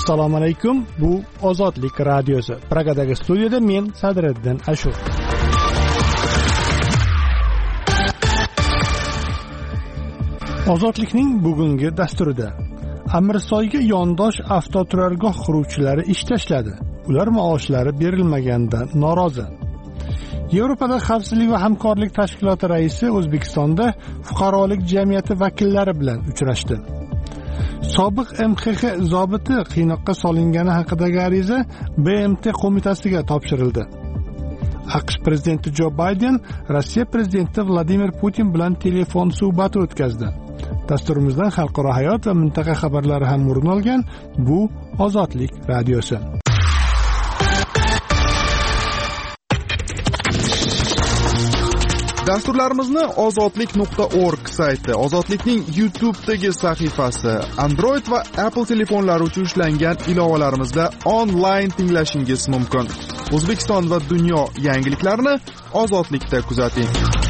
Assalomu alaykum. Bu Ozodlik radiosi. Pragadagi studiyada men Sadriddin Ashur. Ozodlikning bugungi dasturida Amirsoyga yondosh avtoturargoh quruvchilari ish tashladi. Ular maoshlari berilmaganidan norozi. Yevropada xavfsizlik va hamkorlik tashkiloti raisi O'zbekistonda fuqarolik jamiyati vakillari bilan uchrashdi. Sobiq MXX zobiti qiynoqqa solingani haqidagi ariza BMT qo'mitasiga topshirildi. AQSh prezidenti Jo Bayden Rossiya prezidenti Vladimir Putin bilan telefon suhbati o'tkazdi. Dasturimizdan xalqaro hayot va mintaqa xabarlari ham o'rin olgan. Bu Ozodlik radiosi. Dasturlarimizni ozodlik.org sayti, Ozodlikning YouTube'dagi sahifasi, Android va Apple telefonlari uchun ishlangan ilovalarimizda onlayn tinglashingiz mumkin. O'zbekiston va dunyo yangiliklarini Ozodlikda kuzating.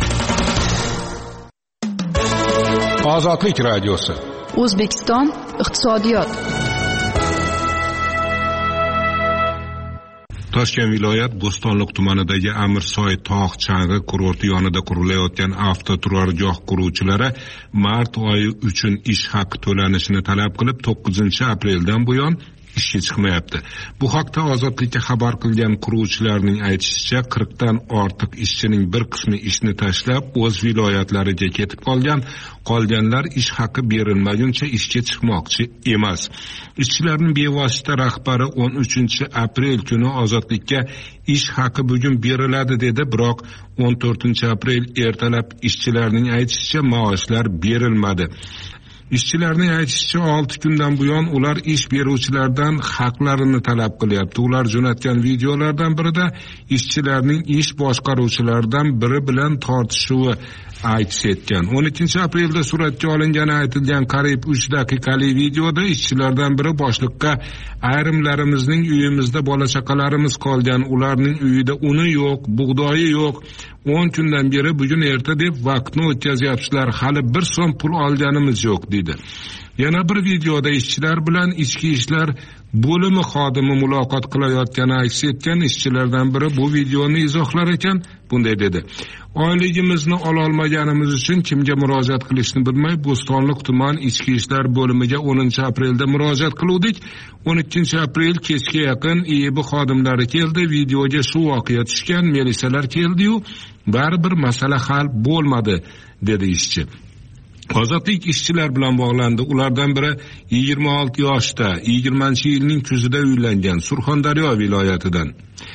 Ozodlik radiosi. O'zbekiston iqtisodiyot. Toshkent viloyat Bo'stonliq tumanidagi Amirsoy tog' chang'i kurorti yonida qurilayotgan avtoturargoh quruvchilari mart oyi uchun ish haqi to'lanishini talab qilib 9-apreldan buyon ishga chiqmayapti. Bu haqda Ozodlikka xabar qilgan quruvchilarning aytishicha, 40 dan ortiq ishchining bir qismi ishni tashlab o'z viloyatlariga ketib qolganlar ish haqi berilmaguncha ishga chiqmoqchi emas. Ishchilarning bevosita rahbari 13-aprel kuni Ozodlikka ish haqi bugun beriladi dedi, biroq 14-aprel ertalab ishchilarning aytishicha maoshlar berilmadi. Ishchilarning aytishicha 6 kundan buyon ular ish beruvchilardan haqlarini talab qilyapti. Ular jo'natgan videolardan birida ishchilarning ish boshqaruvchilaridan biri bilan tortishuvi aks etgan. 12-aprelda suratga olingani aytilgan qariyb 3 daqiqalik videoda ishchilardan biri boshliqqa ayrimlarimizning uyimizda bola chaqalarimiz qolgan, ularning uyida uni yo'q, bug'doyi yo'q. 10 kundan beri bugun erta deb vaqtni o'tkazyapsizlar, hali 1 so'm pul olganimiz yo'q dedi. Yana bir videoda ishchilar bilan ichki ishlar bo'limi xodimi muloqot qilayotgani aks etgan. Ishchilardan biri bu videoni izohlar ekan, bunday dedi: oyligimizni ololmaganimiz uchun kimga murojaat qilishni bilmay Bo'stonliq tuman ichki ishlar bo'limiga 10-aprelda murojaat qildik. 12-aprel kechga yaqin IIB xodimlari keldi, videoga shu voqea tushgan, militsiyalar keldi-yu, baribir masala hal bo'lmadi dedi ishchi. Ozodlik ishchilar bilan bog'landi. Ulardan biri 26 yoshda, 20-yilning kuzida uylangan, Surxondaryo viloyatidan.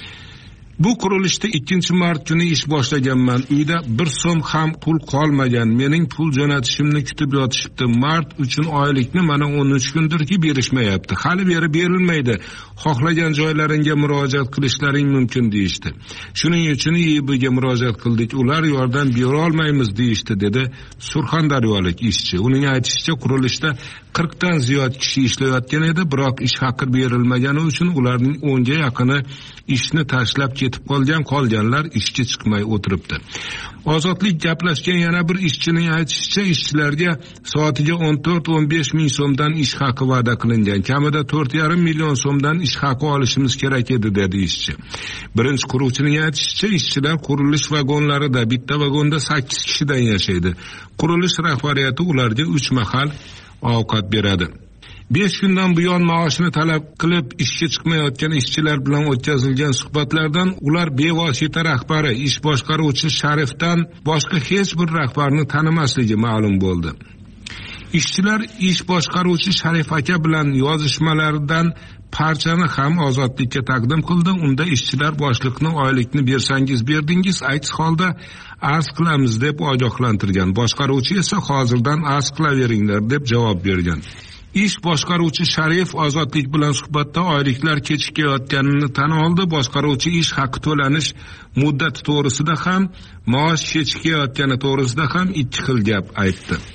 Bu qurilishda 2-mart kuni ish boshlaganman. Uyda 1 so'm ham pul qolmagan. Mening pul jo'natishimni kutib yotishibdi. Mart uchun oylikni mana 13 kundirki berishmayapti. Hali beri berilmaydi. Xohlagan joylaringga murojaat qilishlaring mumkin deyishdi. Shuning uchun IIBga murojaat qildik. Ular yordam bera olmaymiz deyishdi, dedi surxondaryolik ishchi. Uning aytishicha, qurilishda 40 dan ziyod kishi ishlayotgan edi, biroq ish haqi berilmagani uchun ularning 10 ga yaqini ishni tashlab ketib qolganlar ishga chiqmay o'tiribdi. Ozodlik gaplashgan yana bir ishchining aytishicha, ishchilarga soatiga 14-15 ming so'mdan ish haqi va'da qilingan. Kamida 4,5 million so'mdan ish haqi olishimiz kerak edi, dedi ishchi. Birinchi quruvchining aytishicha, ishchilar qurilish vagonlarida, bitta vagonda 8 kishidan yashaydi. Qurilish rahbariyati ularga 3 mahal ovqat beradi. 5 kundan buyon maoshini talab qilib ishga chiqmayotgan ishchilar bilan o'tkazilgan suhbatlardan ular bevosita rahbari, ish boshqaruvchi Sharifdan boshqa hech bir rahbarni tanimasligi ma'lum bo'ldi. Ishchilar ish boshqaruvchi Sharif aka bilan yozishmalaridan parchani ham Ozodlikka taqdim qildi. Unda ishchilar boshliqni oylikni bersangiz berdingiz, aks holda arz qilamiz deb ogohlantirgan. Boshqaruvchi esa hozirdan arz qilaveringlar deb javob bergan. Ish boshqaruvchi Sharif Ozodlik bilan suhbatda oyliklar kechikayotganini tan oldi. Boshqaruvchi ish haqi to'lanish muddati to'g'risida ham, maosh kechikayotgani to'g'risida ham ikki xil gap aytdi.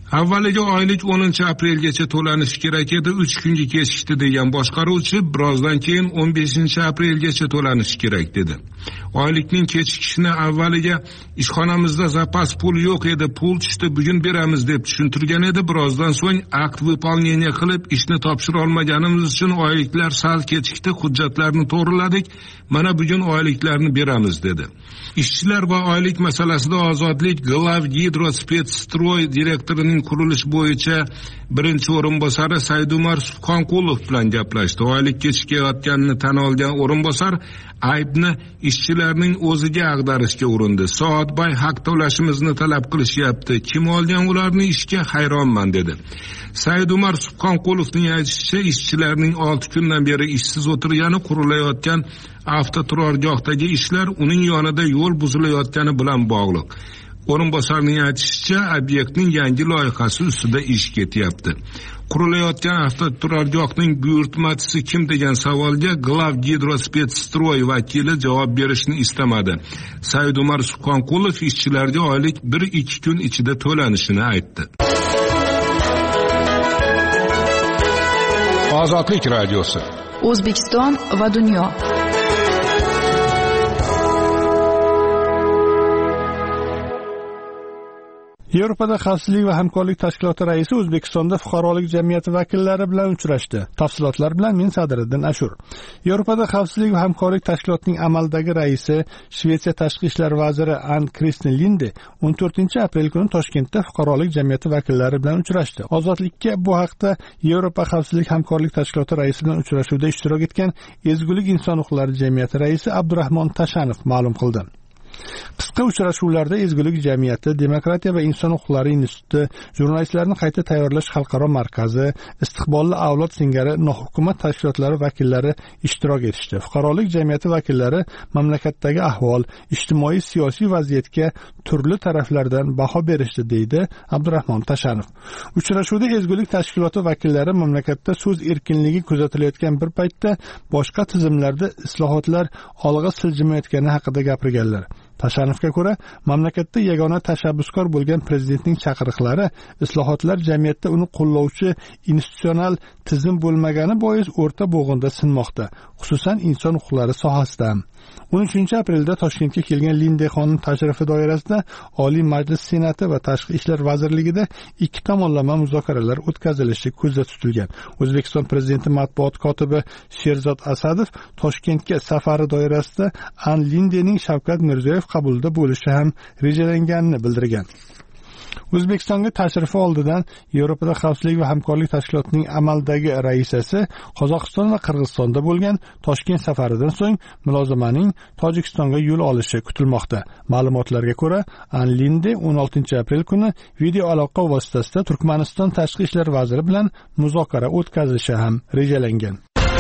Avvaliga oylik 10-aprelgacha to'lanishi kerak edi, 3 kunga kechikdi degan boshqaruvchi birozdan keyin 15-aprelgacha to'lanishi kerak dedi. Oylikning kechikishini avvaliga ishxonamizda zapas pul yo'q edi, pul tushdi, bugun beramiz deb tushuntirgan edi. Birozdan so'ng akt выполнение qilib ishni topshira olmaganimiz uchun oyliklar sal kechikdi, hujjatlarni to'g'riladik. Mana bugun oyliklarni beramiz dedi. Ishchilar va oylik masalasida Ozodlik Glavgidrospetsstroy direktorining qurilish bo'yicha birinchi o'rinbosari Saidumar Subhonqulov bilan gaplashdi. Oylik kechikayotganini tan olgan o'rinbosar aybni ishchilarning o'ziga ag'darishga urindi. Soatbay haq to'lashimizni talab qilishyapti. Kim olgan ularni ishga, hayronman dedi. Saidumar Subhonqulovning aytishicha, ishchilarning 6 kundan beri ishsiz o'tirgani, qurilayotgan avtoturargohdagi ishlar uning yonida yo'l buzilayotgani bilan bog'liq. O'rinbosarning aytishicha, obyektning yangi loyihasi ustida ish ketyapti. Qurilayotgan avtoturargohning buyurtmachisi kim degan savolga Glavgidrospetsstroy vakili javob berishni istamadi. Saidumar Subhonqulov ishchilarga oylik 1-2 kun ichida to'lanishini aytdi. Ozodlik radiosi. O'zbekiston va dunyo. Yevropada xavfsizlik va hamkorlik tashkiloti raisi O'zbekistonda fuqarolik jamiyati vakillari bilan uchrashdi. Tafsilotlar bilan men Sadriddin Ashur. Yevropada xavfsizlik va hamkorlik tashkilotining amaldagi raisi Shvetsiya tashqi ishlar vaziri Ann-Kristin Linde 14-aprel kuni Toshkentda fuqarolik jamiyati vakillari bilan uchrashdi. Ozodlikka bu haqda Yevropa xavfsizlik hamkorlik tashkiloti raisi bilan uchrashuvda ishtirok etgan Ezgulik inson huquqlari jamiyati raisi Abdurahmon Tashanov ma'lum qildi. Qisqa uchrashuvlarda Ezgulik jamiyati, Demokratiya va inson huquqlari instituti, jurnalistlarni qayta tayyorlash xalqaro markazi, Istiqbolli avlod singari nohukumat tashkilotlari vakillari ishtirok etishdi. Fuqarolik jamiyati vakillari mamlakatdagi ahvol, ijtimoiy siyosiy vaziyatga turli taraflardan baho berishdi, deydi Abdurahmon Tashanov. Uchrashuvda Ezgulik tashkiloti vakillari mamlakatda so'z erkinligi kuzatilayotgan bir paytda boshqa tizimlarda islohotlar olg'a siljimayotgani haqida gapirganlar. Tashanovga ko'ra, mamlakatda yagona tashabbuskor bo'lgan prezidentning chaqiriqlari islohotlar jamiyatda uni qo'llovchi institutsional tizim bo'lmagani bois o'rta bo'g'inda sinmoqda, xususan inson huquqlari sohasida. 13-aprelda Toshkentga kelgan Linde xonim tashrifi doirasida Oliy Majlis Senati va Tashqi ishlar vazirligida ikki tomonlama muzokaralar o'tkazilishi ko'zda tutilgan. O'zbekiston prezidenti matbuot kotibi Sherzod Asadov Toshkentga safari doirasida An Lindening Shavkat Mirziyoyev qabulida bo'lishi ham rejalanganini bildirgan. O'zbekistonga tashrifi oldidan Yevropada xavfsizlik va hamkorlik tashkilotining amaldagi raisasi Qozog'iston va Qirg'izistonda bo'lgan Toshkent safaridan so'ng mulozamaning Tojikistonga yo'l olishi kutilmoqda. Ma'lumotlarga ko'ra, An Linde 16-aprel kuni video aloqa vositasida Turkmaniston tashqi ishlar vaziri bilan muzokara o'tkazishi ham rejalangan.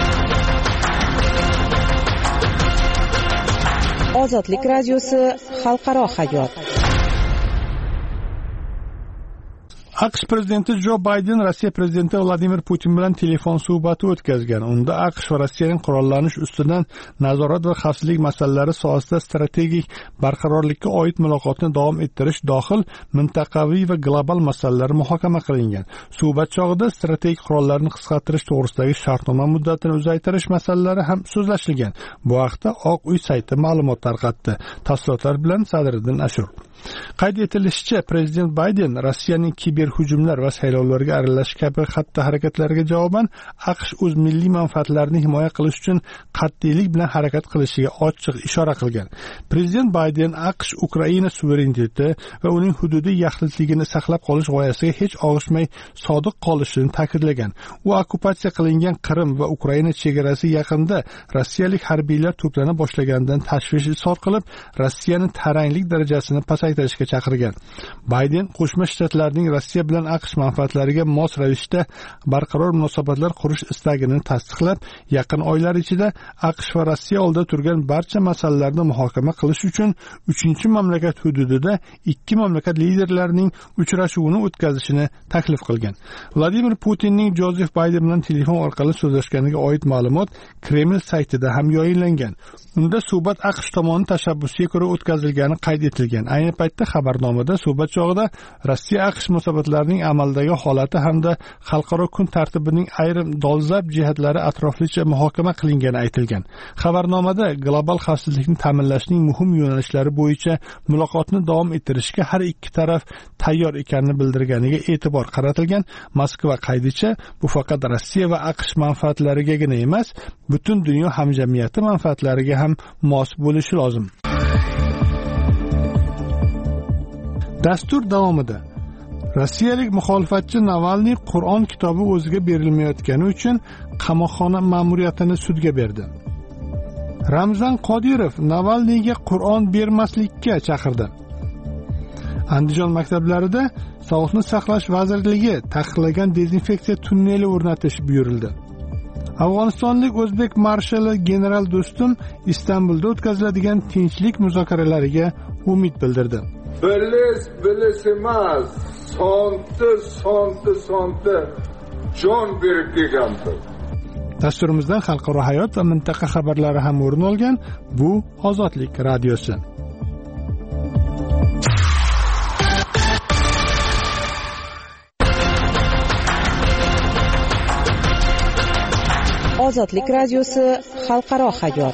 Ozodlik radiosi xalqaro hayot. AQSh prezidenti Jo Bayden Rossiya prezidenti Vladimir Putin bilan telefon suhbati o'tkazgan. Unda AQSh va Rossiyaning qurollanish ustidan nazorat va xavfsizlik masalalari sohasida strategik barqarorlikka oid muloqotni davom ettirish dohil mintaqaviy va global masalalar muhokama qilingan. Suhbat chog'ida strategik qurollarni qisqartirish to'g'risidagi shartnoma muddatini uzaytirish masalalari ham so'zlashilgan. Bu haqda Oq uy sayti ma'lumot tarqatdi. Tafsilotlar bilan Sadriddin Ashur. Qayd etilishicha, prezident Bayden Rossiyaning kiberhujumlar va saylovlarga aralashish kabi xatti-harakatlariga javoban AQSh o'z milliy manfaatlarini himoya qilish uchun qat'iylik bilan harakat qilishiga ochiq ishora qilgan. Prezident Bayden AQSh Ukraina suvereniteti va uning hududiy yaxlitligini saqlab qolish g'oyasiga hech og'ishmay sodiq qolishini ta'kidlagan. U okkupatsiya qilingan Qrim va Ukraina chegarasi yaqinida rossiyalik harbiylar to'plana boshlaganidan tashvish izhor qilib, Rossiyaning taranglik darajasini pasaytirishga chaqirgan. Bayden Qo'shma Shtatlarning Rossiya bilan AQSh manfaatlariga mos ravishda barqaror munosabatlar qurish istagini tasdiqlab, yaqin oylar ichida AQSh va Rossiya oldida turgan barcha masalalarni muhokama qilish uchun 3-mamlakat hududida ikki mamlakat liderlarining uchrashuvini o'tkazishini taklif qilgan. Vladimir Putinning Jozef Bayden bilan telefon orqali so'zlashganiga oid ma'lumot Kreml saytida ham yayınlangan. Unda suhbat AQSh tomonining tashabbusiga ko'ra o'tkazilgani qayd etilgan. Ayni paytda xabarnomada suhbat chog'ida Rossiya AQSh munosabatlarining amaldagi holati hamda xalqaro kun tartibining ayrim dolzarb jihatlari atroflicha muhokama qilingani aytilgan. Xabarnomada global xavfsizlikni ta'minlashning muhim yo'nalishlari bo'yicha muloqotni davom ettirishga har ikki taraf tayyor ekanini bildirganiga e'tibor qaratilgan. Moskva qaydicha bu faqat Rossiya va AQSh manfaatlarigagina emas, butun dunyo hamjamiyati manfaatlariga ham mos bo'lishi lozim. Dastur davomida rossiyalik muxolifatchi Navalniy Qur'on kitobi o'ziga berilmayotgani uchun qamoqxona ma'muriyatini sudga berdi. Ramzan Qodirov Navalniyga Qur'on bermaslikka chaqirdi. Andijon maktablarida Sog'liqni saqlash vazirligi taqiqlagan dezinfeksiya tunneli o'rnatish buyurildi. Afg'onistonlik o'zbek marshali general Do'stum Istanbulda o'tkaziladigan tinchlik muzokaralariga umid bildirdi. Bilis emas, sonti jon berib kelgandir. Dasturimizdan xalqaro hayot va mintaqa xabarlari ham o'rin olgan. Bu Ozodlik radiosi. Ozodlik radiosi xalqaro hayot.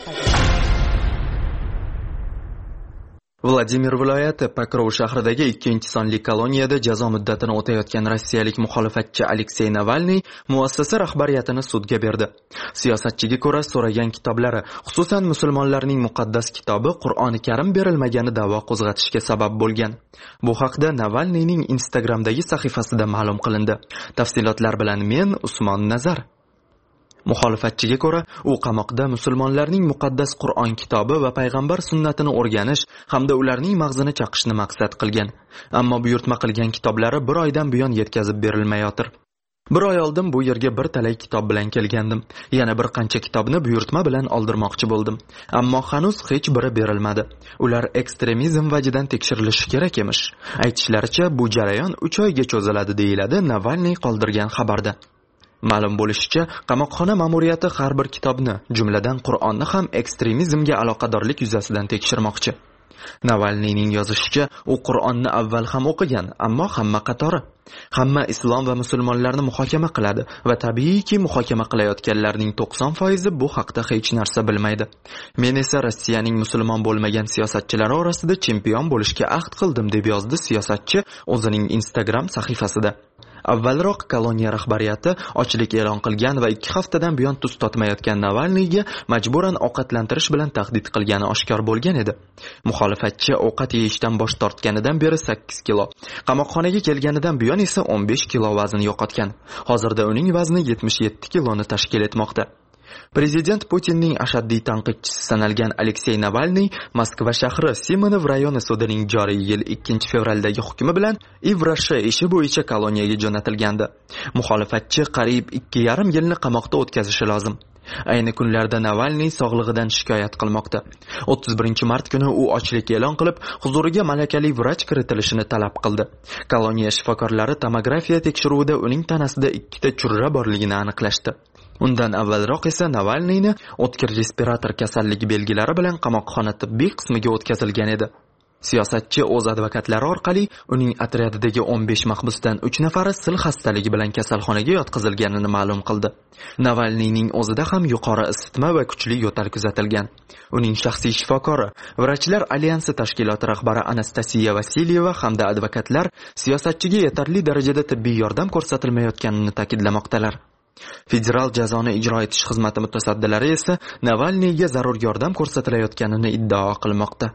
Vladimir viloyati Pokrov shahridagi 2-sonli koloniyada jazo muddatini o'tayotgan rossiyalik muxolifatchi Aleksey Navalniy muassasa rahbariyatini sudga berdi. Siyosatchiga ko'ra so'ragan kitoblari, xususan musulmonlarning muqaddas kitobi Qur'oni Karim berilmagani da'vo qo'zg'atishga sabab bo'lgan. Bu haqda Navalniyning Instagramdagi sahifasida ma'lum qilindi. Tafsilotlar bilan men Usmon Nazar. Muxolifatchiga ko'ra, u qamoqda musulmonlarning muqaddas Qur'on kitobi va payg'ambar sunnatini o'rganish hamda ularning mag'zini chaqishni maqsad qilgan. Ammo buyurtma qilgan kitoblari 1 oydan buyon yetkazib berilmayotir. 1 oy oldin bu yerga bir talay kitob bilan kelgandim. Yana bir qancha kitobni buyurtma bilan oldirmoqchi bo'ldim. Ammo hanuz hech biri berilmadi. Ular ekstremizm vajidan tekshirilishi kerak emish. Aytishlaricha, bu jarayon 3 oyga cho'ziladi deyiladi Navalniy qoldirgan xabarda. Ma'lum bo'lishicha, qamoqxona ma'muriyati har bir kitobni, jumladan Qur'onni ham ekstremizmga aloqadorlik yuzasidan tekshirmoqchi. Navalniyning yozishicha, u Qur'onni avval ham o'qigan, ammo hamma qatori. Hamma islom va musulmonlarni muhokama qiladi va tabiiyki muhokama qilayotganlarning 90% bu haqda hech narsa bilmaydi. Men esa Rossiyaning musulmon bo'lmagan siyosatchilari orasida chempion bo'lishga ahd qildim, deb yozdi siyosatchi o'zining Instagram sahifasida. Avvalroq koloniya rahbariyati ochlik e'lon qilgan va 2 haftadan buyon tuz totmayotgan Navalniyga majburan ovqatlantirish bilan tahdid qilgani oshkor bo'lgan edi. Muxolifatchi ovqat yeyishdan bosh tortganidan beri 8 kilo, qamoqxonaga kelganidan buyon esa 15 kilo vazn yo'qotgan. Hozirda uning vazni 77 kiloni tashkil etmoqda. Prezident Putinning ashaddiy tanqidchisi sanalgan Aleksey Navalniy Moskva shahri Simonov rayoni sudining joriy yil 2 fevraldagi hukmi bilan Ivrashe ishi bo'yicha koloniyaga jo'natilgandi. Muxolifatchi qariyb 2,5 yilni qamoqda o'tkazishi lozim. Ayni kunlarda Navalniy sog'lig'idan shikoyat qilmoqda. 31 mart kuni u ochlik e'lon qilib, huzuriga malakali vrach kiritilishini talab qildi. Koloniya shifokorlari tomografiya tekshiruvida uning tanasida 2 ta churra borligini aniqlashdi. Undan avvalroq esa Navalniyni o'tkir respirator kasalligi belgilari bilan qamoqxona tibbiy qismiga o'tkazilgan edi. Siyosatchi o'z advokatlari orqali uning otryadidagi 15 mahbusdan 3 nafari sil xastaligi bilan kasalxonaga yotqizilganini ma'lum qildi. Navalniyning o'zida ham yuqori isitma va kuchli yo'tal kuzatilgan. Uning shaxsiy shifokori, Vrachlar alyansi tashkiloti rahbari Anastasiya Vasilyeva hamda advokatlar siyosatchiga yetarli darajada tibbiy yordam ko'rsatilmayotganini ta'kidlamoqdalar. Federal jazoni ijro etish xizmati mutasaddilari esa Navalniyga zarur yordam ko'rsatilayotganini iddao qilmoqda.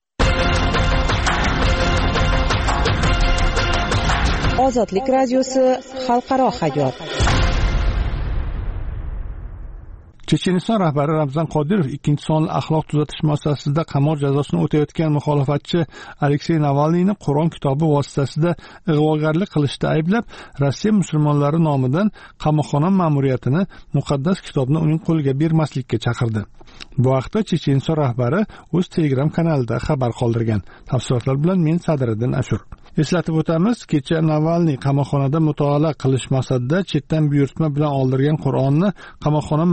Ozodlik radiosi xalqaro hayot. Checheniston rahbari Ramzan Qodirov 2-sonli axloq tuzatish muassasasida qamoq jazosini o'tayotgan muxolifatchi Aleksey Navalniyni Qur'on kitobi vositasida ig'vogarlik qilishda ayblab, Rossiya musulmonlari nomidan qamoqxona ma'muriyatini muqaddas kitobni uning qo'liga bermaslikka chaqirdi. Bu haqda Checheniston rahbari o'z Telegram kanalida xabar qoldirgan. Tafsilotlar bilan men Sadriddin Ashur. Eslatib o'tamiz, kecha Navalniy qamoqxonada mutolaa qilish maqsadida chetdan buyurtma bilan oldirgan Qur'onni qamoqxona ma'muriyati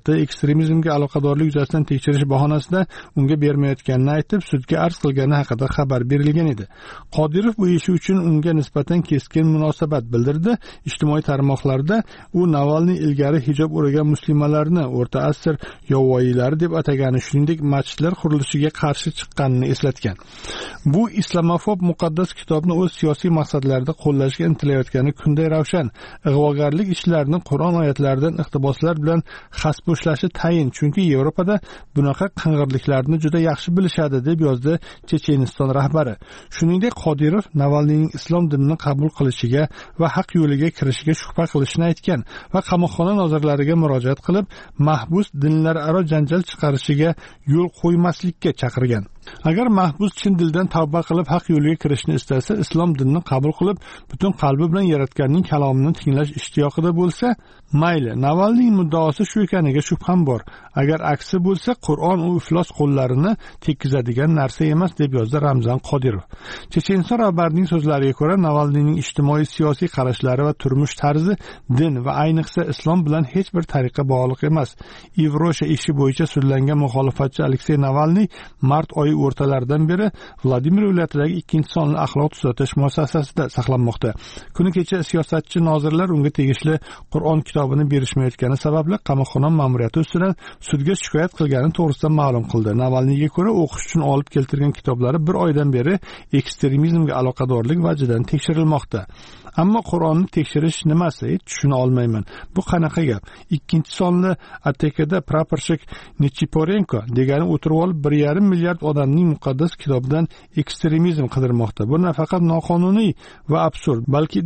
hukumati ekstremizmga aloqadorlik yuzasidan tekshirish bahonasida unga bermayotganini aytib, sudga arz qilgani haqida xabar berilgan edi. Qodirov bu ishi uchun unga nisbatan keskin munosabat bildirdi. Ijtimoiy tarmoqlarda u Navalniy ilgari hijob o'ragan muslimalarni o'rta asr yovvoyilari deb atagani, shuningdek masjidlar qurilishiga qarshi chiqqanini eslatgan. Bu islamofob muqaddas kitobni o'z siyosiy maqsadlarida qo'llashga intilayotgani kunday ravshan. Ig'vogarlik ishlarini Qur'on oyatlaridan iqtiboslar bilan xasposhlashi tayin, chunki Yevropada bunaqa qing'irliklarni juda yaxshi bilishadi, deb yozdi Checheniston rahbari. Shuningdek, Qodirov Navalniyning islom dinini qabul qilishiga va haq yo'liga kirishiga shubha qilishini aytgan va qamoqxona nozirlariga murojaat qilib, mahbus dinlararo janjal chiqarishiga yo'l qo'ymaslikka chaqirgan. Agar mahbus chin dildan tavba qilib haq yo'liga kirishni istasa, islom dinini qabul qilib, butun qalbi bilan yaratganning kalomini tinglash ishtiyoqida bo'lsa, mayli. Navalniy muddaosi shu ekaniga shubham bor. Agar aksi bo'lsa, Qur'on u iflos qo'llarini tekkizadigan narsa emas, deb yozdi Ramzan Qodirov. Checheniston rahbarining so'zlariga ko'ra, Navalniyning ijtimoiy siyosiy qarashlari va turmush tarzi din va ayniqsa islom bilan hech bir tariqa bog'liq emas. Ivrosha ishi bo'yicha sudlangan muxolifatchi Aleksey Navalniy mart oyi o'rtalaridan beri Vladimir viloyatidagi 2-sonli axloq tuzatish muassasasida saqlanmoqda. Kuni kecha siyosatchi nozirlar unga tegishli Qur'on kitobini berishmayotgani sababli qamoqxona ma'muriyati ustidan sudga shikoyat qilgani to'g'risida ma'lum qildi. Navalniyga ko'ra, o'qish uchun olib keltirgan kitoblari bir oydan beri ekstremizmga aloqadorlik vajidan tekshirilmoqda. Ammo Qur'onni tekshirish nimasi? Tushuna olmayman. Bu qanaqa gap? 2-sonli ATKda praporshik Nechiporenko degani o'tirib olib 1,5 milliard odamning muqaddas kitobidan ekstremizm qidirmoqda. Bu nafaqat noqonuniy va absurd, balki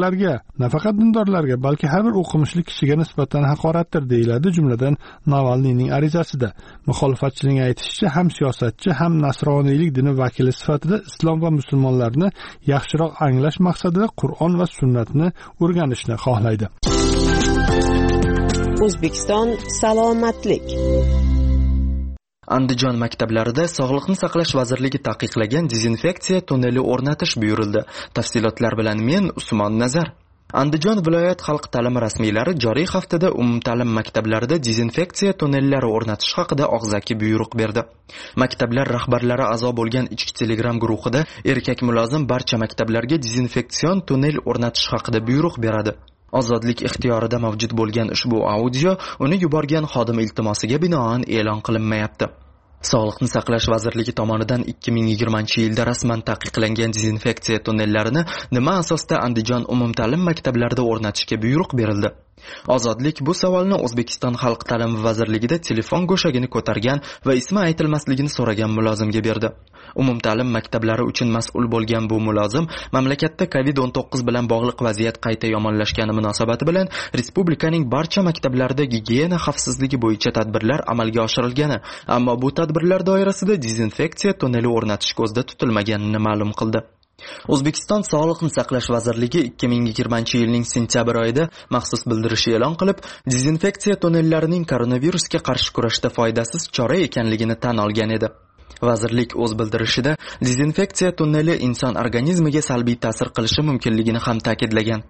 nafaqat dindorlarga, balki har bir o'qimishli kishiga nisbatan haqoratdir, deyiladi jumladan Navalniyning arizasida. Muxolifatchining aytishicha, ham siyosatchi, ham nasroniylik dini vakili sifatida islom va musulmonlarni yaxshiroq anglash maqsadida Qur'on va sunnatni o'rganishni xohlaydi. O'zbekiston salomatlik. Andijon maktablarida Sog'liqni saqlash vazirligi taqiqlagan dezinfeksiya tunneli o'rnatish buyurildi. Tafsilotlar bilan men Usmon Nazar. Andijon viloyat xalq ta'limi rasmiylari joriy haftada umumta'lim maktablarida dezinfeksiya tunnellari o'rnatish haqida og'zaki buyruq berdi. Maktablar rahbarlari a'zo bo'lgan ichki Telegram guruhida erkak mulozim barcha maktablarga dezinfeksion tunnel o'rnatish haqida buyruq beradi. Ozodlik ixtiyorida mavjud bo'lgan ushbu audio uni yuborgan xodim iltimosiga binoan e'lon qilinmayapti. Sog'liqni saqlash vazirligi tomonidan 2020-yilda rasman taqiqlangan dezinfeksiya tunnellarini nima asosda Andijon umumta'lim maktablarida o'rnatishga buyruq berildi? Ozodlik bu savolni O'zbekiston Xalq ta'limi vazirligida telefon go'shagini ko'targan va ismi aytilmasligini so'ragan mulozimga berdi. Umumta'lim maktablari uchun mas'ul bo'lgan bu mulozim mamlakatda COVID-19 bilan bog'liq vaziyat qayta yomonlashgani munosabati bilan respublikaning barcha maktablarida gigiyena xavfsizligi bo'yicha tadbirlar amalga oshirilgani, ammo bu tadbirlar doirasida dezinfeksiya tunneli o'rnatish ko'zda tutilmaganini ma'lum qildi. O'zbekiston Sog'liqni saqlash vazirligi 2020-yilning sentyabr oyida maxsus bildirish e'lon qilib, dezinfeksiya tunnellarining koronavirusga qarshi kurashda foydasiz chora ekanligini tan olgan edi. Vazirlik o'z bildirishida dezinfeksiya tunneli inson organizmiga salbiy ta'sir qilishi mumkinligini ham ta'kidlagan.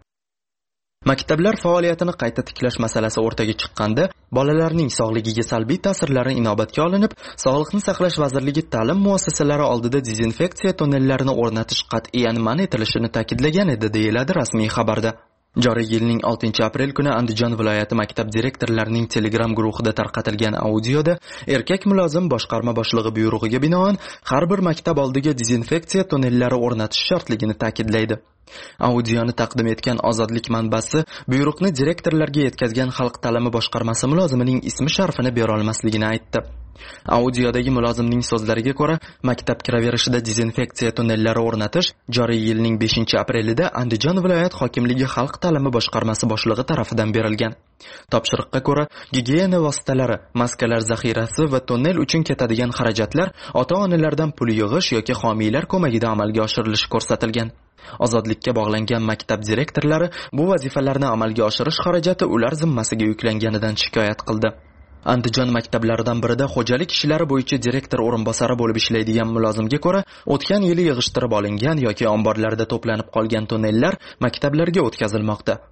Maktablar faoliyatini qayta tiklash masalasi o'rtaga chiqqanda, bolalarning sog'ligiga salbiy ta'sirlari inobatga olinib, Sog'liqni saqlash vazirligi ta'lim muassasalari oldida dezinfeksiya tunnellarini o'rnatish qat'iyan man etilishini ta'kidlagan edi, deyiladi rasmiy xabarda. Joriy yilning 6-aprel kuni Andijon viloyati maktab direktorlarining Telegram guruhida tarqatilgan audioda erkak mulozim boshqarma boshlig'i buyrug'iga binoan har bir maktab oldiga dezinfeksiya tunnellari o'rnatish shartligini ta'kidlaydi. Audioni taqdim etgan Ozodlik manbasi buyruqni direktorlarga yetkazgan xalq ta'limi boshqarmasi mulozimining ismi sharifini bera olmasligini aytdi. Audiodagi mulozimning so'zlariga ko'ra, maktab kiraverishida dezinfeksiya tunnellari o'rnatish joriy yilning 5-aprelida Andijon viloyat hokimligi xalq ta'limi boshqarmasi boshlig'i tomonidan berilgan. Topshiriqqa ko'ra, gigiyena vositalari, maskalar zaxirasi va tunnel uchun ketadigan xarajatlar ota-onalardan pul yig'ish yoki homiylar ko'magida amalga oshirilishi ko'rsatilgan. Ozodlikka bog'langan maktab direktorlari bu vazifalarni amalga oshirish xarajati ular zimmasiga yuklanganidan shikoyat qildi. Andijon maktablaridan birida xo'jalik ishlari bo'yicha direktor o'rinbosari bo'lib ishlaydigan mulozimga ko'ra, o'tgan yili yig'ishtirib olingan yoki omborlarda to'planib qolgan tunnellar maktablarga o'tkazilmoqda.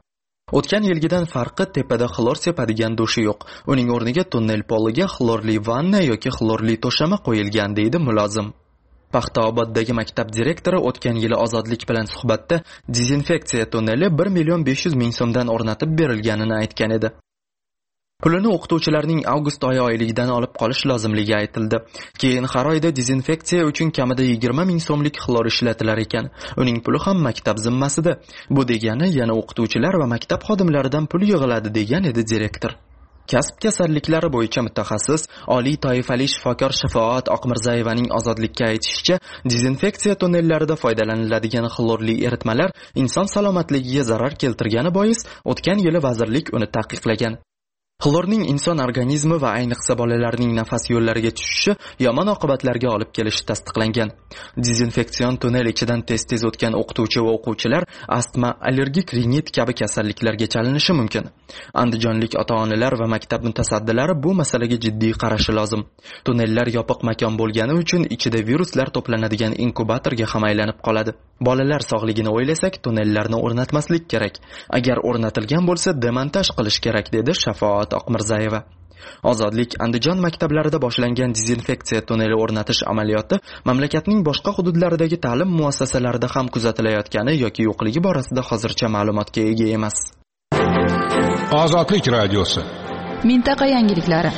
O'tgan yilgidan farqi tepada xlor sepadigan dushi yo'q. Uning o'rniga tunnel poliga xlorli vanna yoki xlorli to'shama qo'yilgan, deydi mulozim. Paxtaoboddagi maktab direktori o'tgan yili Ozodlik bilan suhbatda dezinfeksiya tunneli 1,5 million so'mdan o'rnatib berilganini aytgan edi. Pulini o'qituvchilarning avgust oyi oyligidan olib qolish lozimligi aytildi. Keyin har oyda dezinfeksiya uchun kamida 20,000 so'mlik xlor ishlatilar ekan. Uning puli ham maktab zimmasida. Bu degani yana o'qituvchilar va maktab xodimlaridan pul yig'iladi, degan edi direktor. Kasb kasalliklari bo'yicha mutaxassis, oliy toifali shifokor Shafoat Oqmirzayevaning Ozodlikka aytishicha, dezinfeksiya tunnellarida foydalaniladigan xlorli eritmalar inson salomatligiga zarar keltirgani bois o'tgan yili vazirlik uni taqiqlagan. Xlorning inson organizmi va ayniqsa bolalarning nafas yo'llariga tushishi yomon oqibatlarga olib kelishi tasdiqlangan. Dezinfeksion tunnel ichidan tez-tez o'tgan o'qituvchi va o'quvchilar astma, allergik rinit kabi kasalliklarga chalinishi mumkin. Andijonlik ota-onalar va maktab mutasaddilari bu masalaga jiddiy qarashi lozim. Tunnellar yopiq makon bo'lgani uchun ichida viruslar to'planadigan inkubatorga ham aylanib qoladi. Bolalar sog'ligini o'ylasak, tunnellarni o'rnatmaslik kerak. Agar o'rnatilgan bo'lsa, demontaj qilish kerak, dedi Shafoat Oqmirzayeva. Ozodlik Andijon maktablarida boshlangan dezinfeksiya tunneli o'rnatish amaliyoti mamlakatning boshqa hududlaridagi ta'lim muassasalarida ham kuzatilayotgani yoki yo'qligi borasida hozircha ma'lumotga ega emas. Ozodlik radiosi. Mintaqa yangiliklari.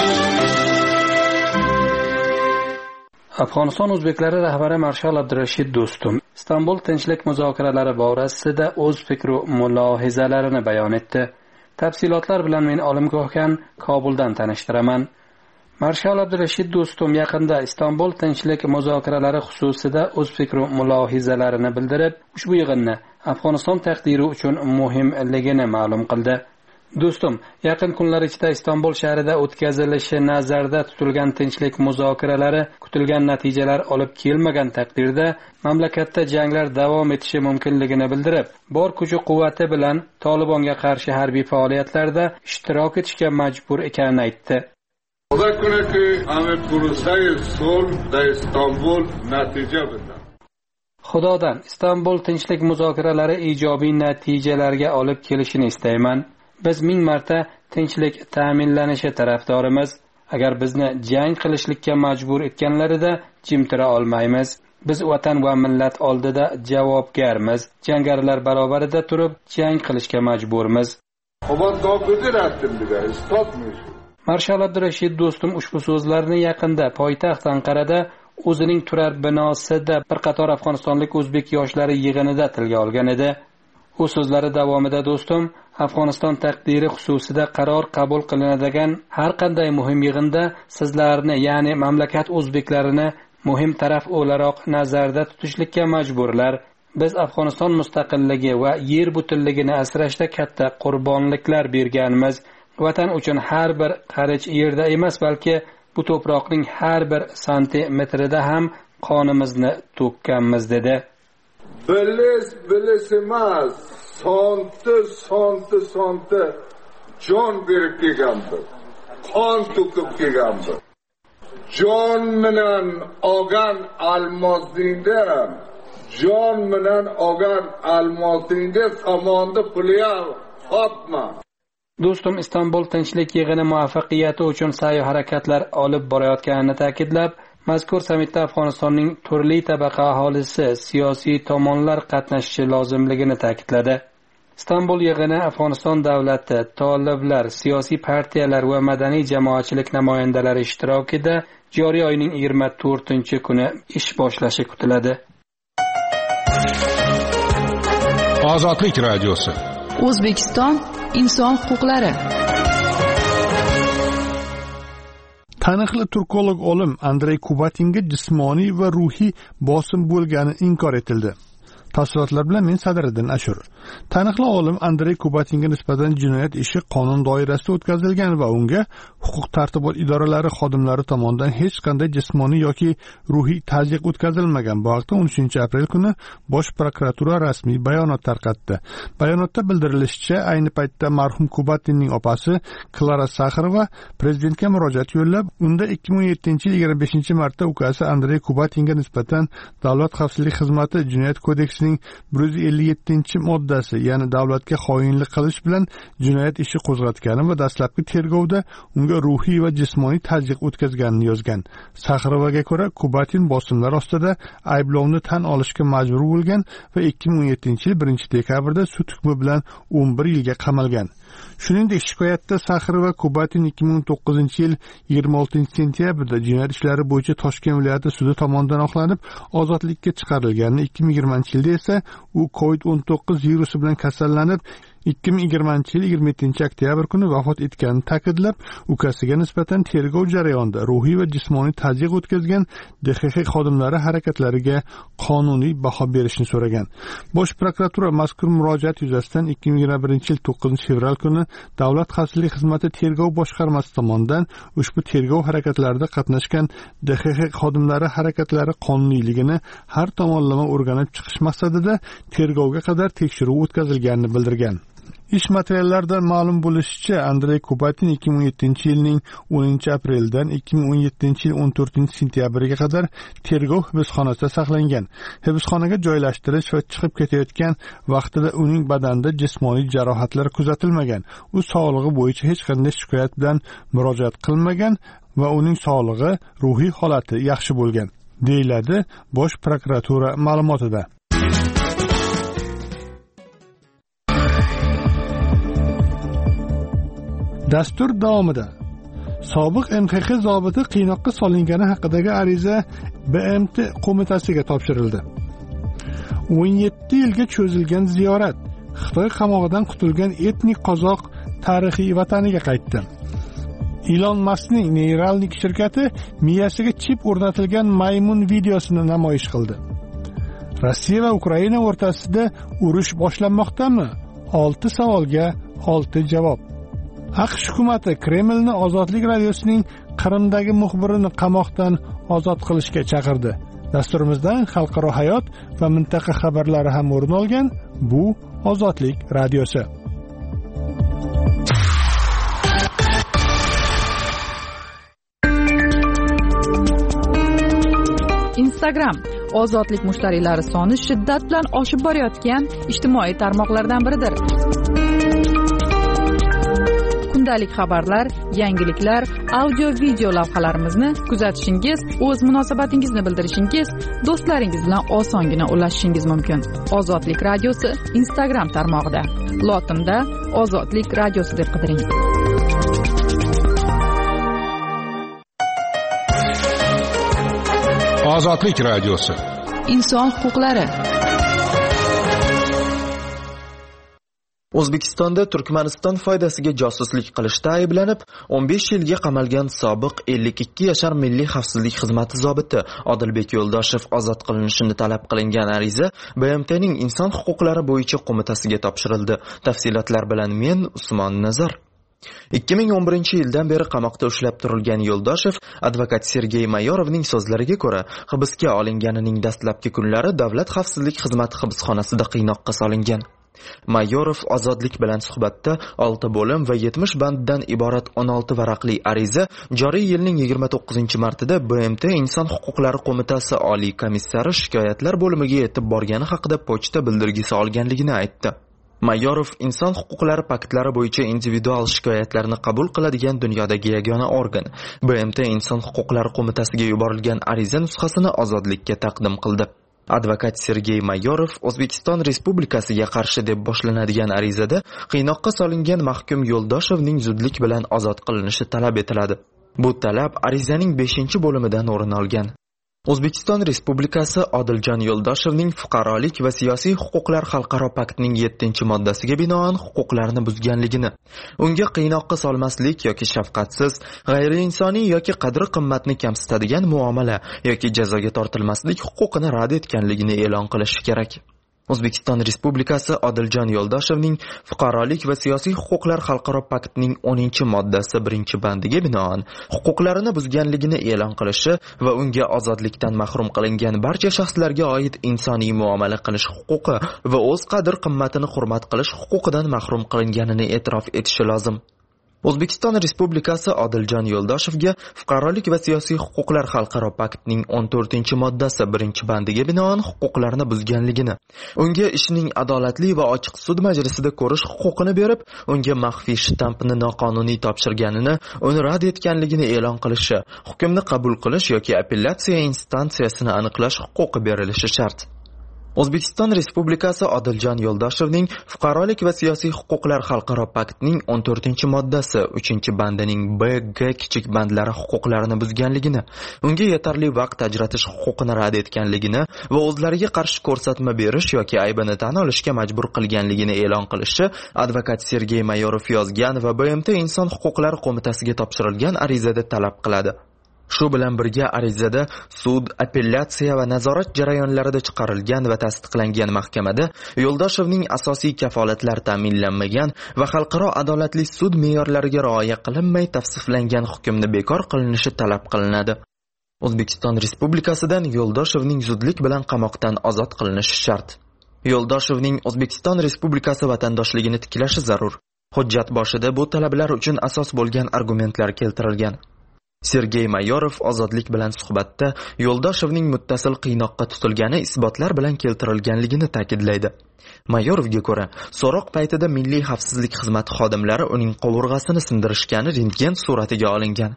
Afg'oniston o'zbeklari rahbari Marshal Abdurashid Do'stum Istanbul tinchlik muzokaralari borasida o'z fikr va mulohazalarini bayon etdi. Tafsilotlar bilan men Olimgohgan Kobuldan tanishtiraman. Marshal Abdurashid Do'stum yaqinda Istanbul tinchlik muzokaralari xususida o'z fikr va mulohazalarini bildirib, ushbu yig'inni Afg'oniston taqdiri uchun muhimligini ma'lum qildi. Do'stum, yaqin kunlar ichida Istanbul shahrida o'tkazilishi nazarda tutilgan tinchlik muzokaralari kutilgan natijalar olib kelmagan taqdirda mamlakatda janglar davom etishi mumkinligini bildirib, bor kuch-quvvati bilan Tolibonga qarshi harbiy faoliyatlarda ishtirok etishga majbur ekanini aytdi. Xudo kuniki Ahmed Kurusay sulh da Istanbul natija berdi. Xudodan Istanbul tinchlik muzokaralari ijobiy natijalarga olib kelishini istayman. Biz 1000 marta tinchlik ta'minlanishi tarafdorimiz. Agar bizni jang qilishlikka majbur etganlarida jimtira olmaymiz. Biz vatan va millat oldida javobgarmiz. Jangarilar barobarida turib jang qilishga majburmiz. Marshal Abdurashid Do'stum ushbu so'zlarni yaqinda poytaxt Anqarada o'zining turar binosida bir qator afg'onistonlik o'zbek yoshlari yig'inida tilga olgan edi. U so'zlari davomida Do'stum Afg'oniston taqdiri xususida qaror qabul qilinadigan har qanday muhim yig'inda sizlarni, ya'ni mamlakat o'zbeklarini muhim taraf o'laroq nazarda tutishlikka majburlar. Biz Afg'oniston mustaqilligi va yer butunligini asrashda katta qurbonliklar berganmiz. Vatan uchun har bir qarich yerda emas, balki bu to'proqning har bir santimetrida ham qonimizni to'kkanmiz, dedi. Bilis emas, sonti jon berib kelgandir. Qon to'kib kelgandir. Jon bilan olgan almosingda samonda puli qopma. Do'stum Istanbul tinchlik yig'ini muvaffaqiyati uchun sa'y harakatlar olib borayotganini ta'kidlab, mazkur samitda Afg'onistonning turli tabaqa aholisi, siyosiy tomonlar qatnashishi lozimligini ta'kidladi. Istanbul yig'ini Afg'oniston davlati, toliblar, siyosiy partiyalar va madaniy jamoatchilik namoyandalari ishtirokida joriy oyning 24-kuni ish boshlashi kutiladi. Ozodlik radiosi. O'zbekiston inson huquqlari. Taniqli turkolog olim Andrey Kubatinga jismoniy va ruhiy bosim bo'lgani inkor etildi. Tafsilotlar bilan men Sadriddin Ashur. Taniqli olim Andrey Kubatinga nisbatan jinoyat ishi qonun doirasida o'tkazilgan va unga huquq-tartibot idoralari xodimlari tomonidan hech qanday jismoniy yoki ruhiy tazyiq o'tkazilmagan. Bu haqda 13-aprel kuni Bosh prokuratura rasmiy bayonot tarqatdi. Bayonotda bildirilishicha, ayni paytda marhum Kubatinning opasi Klara Saxarova prezidentga murojaat yo'llab, unda 2017-yil 25-martda ukasi Andrey Kubatinga nisbatan Davlat xavfsizlik xizmati jinoyat kodeksining 157-modda qo'mitasi, ya'ni davlatga xoinlik qilish bilan jinoyat ishi qo'zg'atgani va dastlabki tergovda unga ruhiy va jismoniy tazyiq o'tkazganini yozgan. Saxarovaga ko'ra, Kubatin bosimlar ostida ayblovni tan olishga majbur bo'lgan va 2017-yil 1-dekabrda sud hukmi bilan 11 yilga qamalgan. Shuningdek, shikoyatda Saxarova Kubatin 2009-yil 26-sentyabrda jinoyat ishlari bo'yicha Toshkent viloyati sudi tomonidan oqlanib, ozodlikka chiqarilganini, 2020-yilda esa u COVID-19 virusi bilan kasallanib, 2020-yil 27-oktyabr kuni vafot etganini ta'kidlab, ukasiga nisbatan tergov jarayonida ruhiy va jismoniy tazyiq o'tkazgan DXX xodimlari harakatlariga qonuniy baho berishni so'ragan. Bosh prokuratura mazkur murojaat yuzasidan 2021-yil 9-fevral kuni Davlat xavfsizlik xizmati tergov boshqarmasi tomonidan ushbu tergov harakatlarida qatnashgan DXX xodimlari harakatlari qonuniyligini har tomonlama o'rganib chiqish maqsadida tergovga qadar tekshiruv o'tkazilganini bildirgan. Ish materiallaridan ma'lum bo'lishicha, Andrey Kubatin 2017-yilning 10-apreldan 2017-yil 14-sentyabriga qadar tergov hibsxonasida saqlangan. Hibsxonaga joylashtirish va chiqib ketayotgan vaqtida uning badanida jismoniy jarohatlar kuzatilmagan. U sog'lig'i bo'yicha hech qanday shikoyat bilan murojaat qilmagan va uning sog'lig'i, ruhiy holati yaxshi bo'lgan, deyiladi Bosh prokuratura ma'lumotida. Dastur davomida sobiq MXX zobiti qiynoqqa solingani haqidagi ariza BMT qo'mitasiga topshirildi. 17 yilga cho'zilgan ziyorat. Xitoy qamog'idan qutulgan etnik qozoq tarixiy vataniga qaytdi. Elon Muskning Neuralink shirkati miyasiga chip o'rnatilgan maymun videosini namoyish qildi. Rossiya va Ukraina o'rtasida urush boshlanmoqdami? 6 savolga 6 javob. AQSh hukumati Kremlni Ozodlik radiosining Qrimdagi muxbirini qamoqdan ozod qilishga chaqirdi. Dasturimizdan xalqaro hayot va mintaqa xabarlari ham o'rin olgan. Bu Ozodlik radiosi. Instagram ozodlik mushtariylari soni shiddat bilan oshib borayotgan ijtimoiy tarmoqlardan biridir. Kundalik xabarlar, yangiliklar, audio-video lavhalarimizni kuzatishingiz, o'z munosabatingizni bildirishingiz, do'stlaringiz bilan osongina ulashishingiz mumkin. Ozodlik radiosi Instagram tarmog'ida. Lotinda Ozodlik radiosi deb qidiring. Ozodlik radiosi. Inson huquqlari. O'zbekistonda Turkmaniston foydasiga josuslik qilishda ayblanib, 15 yilga qamalgan sobiq 52 yashar Milliy xavfsizlik xizmati zobiti Odilbek Yo'ldoshev ozod qilinishini talab qilingan ariza BMTning Inson huquqlari bo'yicha qo'mitasiga topshirildi. Tafsilotlar bilan men Usmon Nazar. 2011-yildan beri qamoqda ushlab turilgan Yo'ldoshev advokat Sergey Mayorovning so'zlariga ko'ra, hibsga olinganining dastlabki kunlari Davlat xavfsizlik xizmati hibsxonasida qiynoqqa solingan. Mayorov ozodlik bilan suhbatda 6 bo'lim va 70 banddan iborat 16 varaqli ariza joriy yilning 29-martida BMT Inson huquqlari qo'mitasi oliy komissari shikoyatlar bo'limiga yetib borgani haqida pochta bildirgisi olganligini aytdi. Mayorov inson huquqlari paktlari bo'yicha individual shikoyatlarni qabul qiladigan dunyodagi yagona organ. BMT Inson huquqlari qo'mitasiga yuborilgan ariza nusxasini ozodlikka taqdim qildi. Advokat Sergey Mayorov O'zbekiston Respublikasiga qarshi deb boshlanadigan arizada qiynoqqa solingan mahkum Yo'ldoshevning zudlik bilan ozod qilinishi talab etiladi. Bu talab arizaning 5-bo'limidan o'rin olgan. O'zbekiston Respublikasi Odiljon Yo'ldoshevning fuqarolik va siyosiy huquqlar xalqaro paktining 7-moddasiga binoan huquqlarini buzganligini, unga qiynoqqa solmaslik yoki shafqatsiz, g'ayriinsoniy yoki qadri-qimmatni kamsitadigan muomala yoki jazoga tortilmaslik huquqini rad etganligini e'lon qilishi kerak. O'zbekiston Respublikasi Odiljon Yo'ldoshevning fuqarolik va siyosiy huquqlar xalqaro paktining 10-moddasi 1-bandiga binoan huquqlarini buzganligini e'lon qilishi va unga ozodlikdan mahrum qilingan barcha shaxslarga oid insoniy muomala qilish huquqi va o'z qadr-qimmatini hurmat qilish huquqidan mahrum qilinganini e'tirof etishi lozim. O'zbekiston Respublikasi Odiljon Yo'ldoshevga fuqarolik va siyosiy huquqlar xalqaro paktining 14-moddasi 1-bandiga binoan huquqlarni buzganligini, unga ishning adolatli va ochiq sud majlisida ko'rish huquqini berib, unga maxfiy shtampni noqonuniy topshirganini, uni rad etganligini e'lon qilishi, hukmni qabul qilish yoki apellyatsiya instansiyasini aniqlash huquqi berilishi shart. O'zbekiston Respublikasi Odiljon Yo'ldoshevning fuqarolik va siyosiy huquqlar xalqaro paktining 14-moddasi 3-bandining B, G kichik bandlari huquqlarini buzganligini, unga yetarli vaqt ajratish huquqini rad etganligini va o'zlariga qarshi ko'rsatma berish yoki aybini tan olishga majbur qilganligini e'lon qilishi advokat Sergey Mayorov yozgan va BMT Inson huquqlari qo'mitasiga topshirilgan arizada talab qiladi. Shu bilan birga arizada sud, apellyatsiya va nazorat jarayonlarida chiqarilgan va tasdiqlangan mahkamada Yo'ldoshevning asosiy kafolatlari ta'minlanmagan va xalqaro adolatli sud me'yorlariga rioya qilinmay tavsiflangan hukmni bekor qilinishi talab qilinadi. O'zbekiston Respublikasidan Yo'ldoshevning zudlik bilan qamoqdan ozod qilinishi shart. Yo'ldoshevning O'zbekiston Respublikasi vatandoshligini tiklashi zarur. Hujjat boshida bu talablar uchun asos bo'lgan argumentlar keltirilgan. Sergey Mayorov ozodlik bilan suhbatda Yo'ldoshevning muttasil qiynoqqa tutilgani isbotlar bilan keltirilganligini ta'kidlaydi. Mayorovga ko'ra, so'roq paytida Milliy xavfsizlik xizmati xodimlari uning qovurg'asini sindirishgani rentgen suratiga olingan.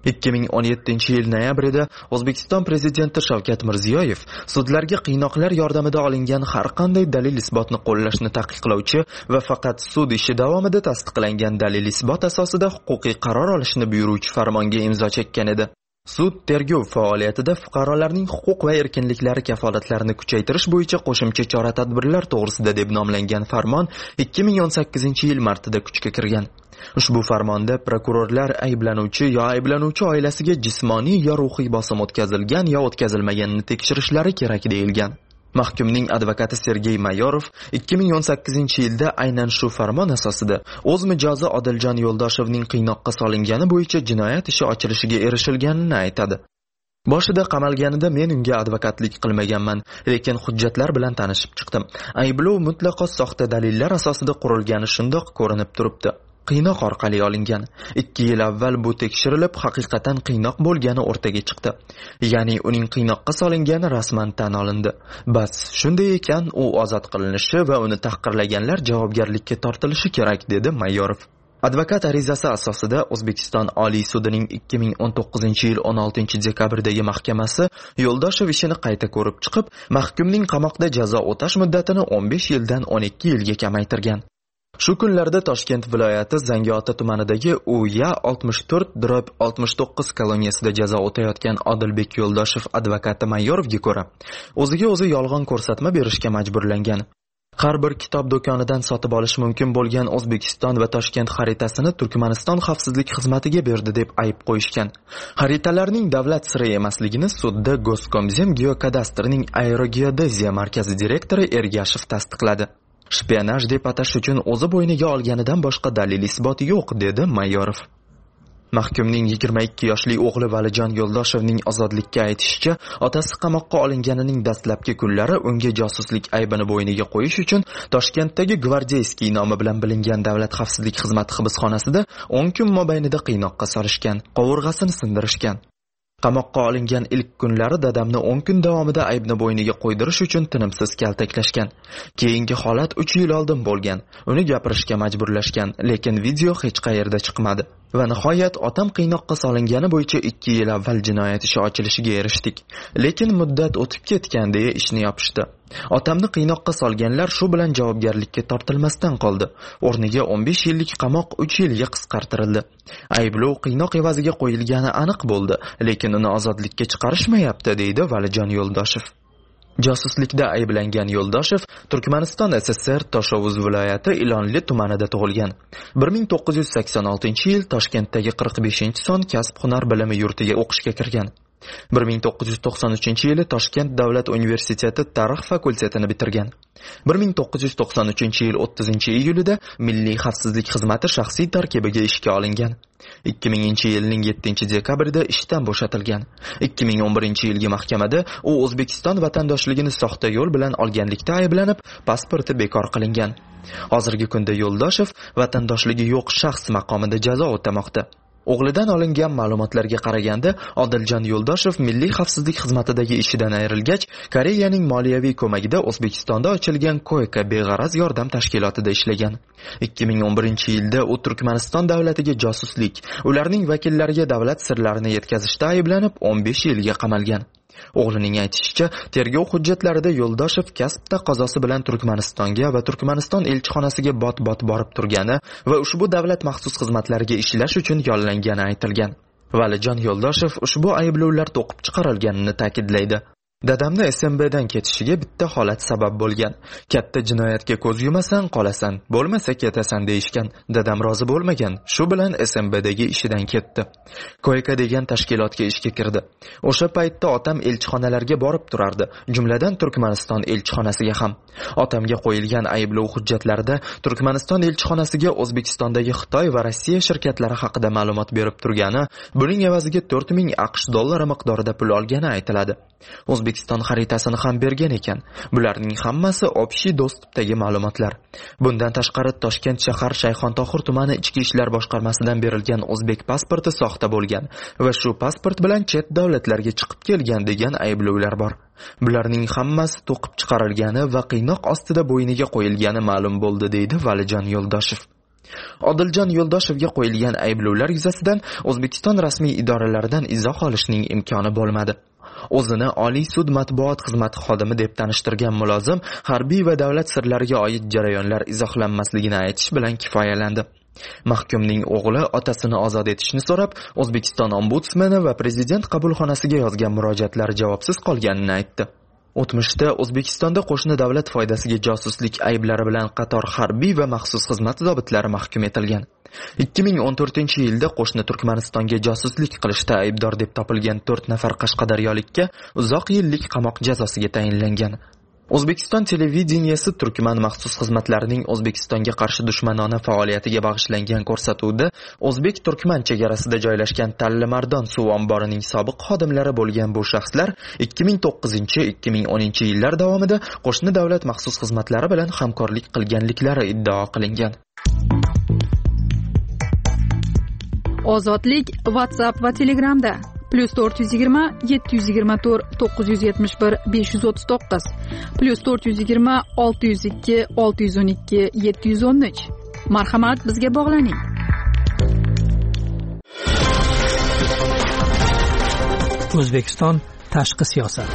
2017-yil noyabrida O'zbekiston prezidenti Shavkat Mirziyoyev sudlarga qiynoqlar yordamida olingan har qanday dalil isbotni qo'llashni taqiqlovchi va faqat sud ishi davomida tasdiqlangan dalil isbot asosida huquqiy qaror olishni buyuruvchi farmonga imzo chekkan edi. Sud tergov faoliyatida fuqarolarning huquq va erkinliklari kafolatlarini kuchaytirish bo'yicha qo'shimcha chora-tadbirlar to'g'risida deb nomlangan farmon 2018-yil martida kuchga kirgan. Ushbu farmonda prokurorlar ayblanuvchi yo ayblanuvchi oilasiga jismoniy yo ruhiy bosim o'tkazilgan yo o'tkazilmaganini tekshirishlari kerak deyilgan. Mahkumning advokati Sergey Mayorov 2018-yilda aynan shu farmon asosida o'z mijozi Odiljon Yo'ldoshevning qiynoqqa solingani bo'yicha jinoyat ishi ochilishiga erishilganini aytadi. Boshida qamalganida men unga advokatlik qilmaganman, lekin hujjatlar bilan tanishib chiqdim. Ayblov mutlaqo soxta dalillar asosida qurilgani shundoq ko'rinib turibdi. Qiynoq orqali olingan. 2 yil avval bu tekshirilib, haqiqatan qiynoq bo'lgani o'rtaga chiqdi. Ya'ni uning qiynoqqa solingani rasman tan olindi. Bas, shunday ekan, u ozod qilinishi va uni tahqirlaganlar javobgarlikka tortilishi kerak, dedi Mayorov. Advokat arizasi asosida O'zbekiston Oliy sudining 2019-yil 16-dekabrdagi mahkamasi Yo'ldoshev ishini qayta ko'rib chiqib, mahkumning qamoqda jazo o'tash muddatini 15 yildan 12 yilga kamaytirgan. Shu kunlarda Toshkent viloyati Zangiota tumanidagi UYA 64/69 koloniyasida jazo o'tayotgan Odilbek Yo'ldoshev advokati Mayorovga ko'ra, o'ziga o'zi yolg'on ko'rsatma berishga majburlangan. Har bir kitob do'konidan sotib olish mumkin bo'lgan O'zbekiston va Toshkent xaritasini Turkmaniston xavfsizlik xizmatiga berdi deb ayb qo'yishgan. Xaritalarning davlat siri emasligini sudda Goskomzem geokadastrning aerogeodeziya markazi direktori Ergashev tasdiqladi. Shpionaj deb atash uchun o'zi bo'yniga olganidan boshqa dalil isbot yo'q, dedi Mayorov. Mahkumning 22 yoshli o'g'li Valijon Yo'ldoshevning ozodlikka aytishicha, otasi qamoqqa olinganining dastlabki kunlari unga josuslik aybini bo'yniga qo'yish uchun Toshkentdagi Gvardeyskiy nomi bilan bilingan davlat xavfsizlik xizmati hibsxonasida 10 kun mobaynida qiynoqqa solishgan, qovurg'asini sindirishgan. Qamoqqa olingan ilk kunlari dadamni 10 kun davomida aybni bo'yniga qo'ydirish uchun tinimsiz kaltaklashgan. Keyingi holat 3 yil oldin bo'lgan. Uni gapirishga majburlashgan, lekin video hech qayerda chiqmadi. Va nihoyat otam qiynoqqa solingani bo'yicha 2 yil avval jinoyat ishi ochilishiga erishdik. Lekin muddat o'tib ketgan deya ishni yopishdi. Otamni qiynoqqa solganlar shu bilan javobgarlikka tortilmasdan qoldi. O'rniga 15 yillik qamoq 3 yilga qisqartirildi. Ayblov qiynoq evaziga qo'yilgani aniq bo'ldi, lekin uni ozodlikka chiqarishmayapti, deydi Valijon Yo'ldoshev. Josuslikda ayblangan Yo'ldoshev Turkmaniston SSR Toshovuz viloyati Ilonli tumanida tug'ilgan. 1986-yil Toshkentdagi 45-son kasb-hunar bilimi yurtiga o'qishga kirgan. 1993-yili Toshkent davlat universiteti tarix fakultetini bitirgan. 1993-yil 30-iyulida Milliy xavfsizlik xizmati shaxsiy tarkibiga ishga olingan. 2000-yilning 7-dekabrida ishdan bo'shatilgan. 2011-yilgi mahkamada u O'zbekiston vatandoshligini soxta yo'l bilan olganlikda ayblanib, pasporti bekor qilingan. Hozirgi kunda Yo'ldoshev vatandoshligi yo'q shaxs maqomida jazo o'tamoqda. O'g'lidan olingan ma'lumotlarga qaraganda, Odiljon Yo'ldoshev milliy xavfsizlik xizmatidagi ishidan ayrilgach, Koreyaning moliyaviy ko'magida O'zbekistonda ochilgan Koyka beg'araz yordam tashkilotida ishlagan. 2011-yilda u Turkmaniston davlatiga josuslik, ularning vakillariga davlat sirlarini yetkazishda ayblanib 15 yilga qamalgan. O'g'lining aytishicha, tergov hujjatlarida Yo'ldoshev kasb taqozosi bilan Turkmanistonga va Turkmaniston elchixonasiga bot-bot borib turgani va ushbu davlat maxsus xizmatlariga ishlash uchun yollangani aytilgan. Valijon Yo'ldoshev ushbu ayblovlar to'qib chiqarilganini ta'kidlaydi. Dadamni SMBdan ketishiga bitta holat sabab bo'lgan. Katta jinoyatga ko'z yumasan, qolasan, bo'lmasa ketasan deyishgan. Dadam rozi bo'lmagan. Shu bilan SMBdagi ishidan ketdi. Koyka degan tashkilotga ishga kirdi. O'sha paytda otam elchixonalarga borib turardi, jumladan Turkmaniston elchixonasiga ham. Otamga qo'yilgan ayblov hujjatlarida Turkmaniston elchixonasiga O'zbekistondagi Xitoy va Rossiya shirkatlari haqida ma'lumot berib turgani, buning evaziga 4000 AQSh dollari miqdorida pul olgani aytiladi. O'zbekiston xaritasini ham bergan ekan. Bularning hammasi Obshiy dostupdagi ma'lumotlar. Bundan tashqari Toshkent shahar Shayxontohur tumani ichki ishlar boshqarmasidan berilgan o'zbek pasporti soxta bo'lgan va shu pasport bilan chet davlatlarga chiqib kelgan degan ayblovlar bor. Bularning hammasi to'qib chiqarilgani va qiynoq ostida bo'yniga qo'yilgani ma'lum bo'ldi, deydi Valijon Yo'ldoshev. Odiljon Yo'ldoshevga qo'yilgan ayblovlar yuzasidan O'zbekiston rasmiy idoralaridan izoh olishning imkoni bo'lmadi. O'zini Oliy sud matbuot xizmati xodimi deb tanishtirgan mulozim harbiy va davlat sirlariga oid jarayonlar izohlanmasligini aytish bilan kifoyalandi. Mahkumning o'g'li otasini ozod etishni so'rab, O'zbekiston ombudsmani va prezident qabulxonasiga yozgan murojaatlari javobsiz qolganini aytdi. O'tmishda O'zbekistonda qo'shni davlat foydasiga josuslik ayblari bilan qator harbiy va maxsus xizmat zobitlari mahkum etilgan. 2014-yilda qo'shni Turkmanistonga josuslik qilishda aybdor deb topilgan 4 nafar qashqadaryolikka uzoq yillik qamoq jazosiga tayinlangan. O'zbekiston televideniyesi Turkman maxsus xizmatlarining O'zbekistonga qarshi dushmanona faoliyatiga bag'ishlangan ko'rsatuvda O'zbek-Turkman chegarasida joylashgan Tallimardon suv omborining sobiq xodimlari bo'lgan bu shaxslar 2009-2010 yillar davomida qo'shni davlat maxsus xizmatlari bilan hamkorlik qilganliklari iddao qilingan. Ozodlik WhatsApp va Telegramda +420 724 971 539 +420 602 612 713. Marhamat, bizga bog'laning. O'zbekiston tashqi siyosat.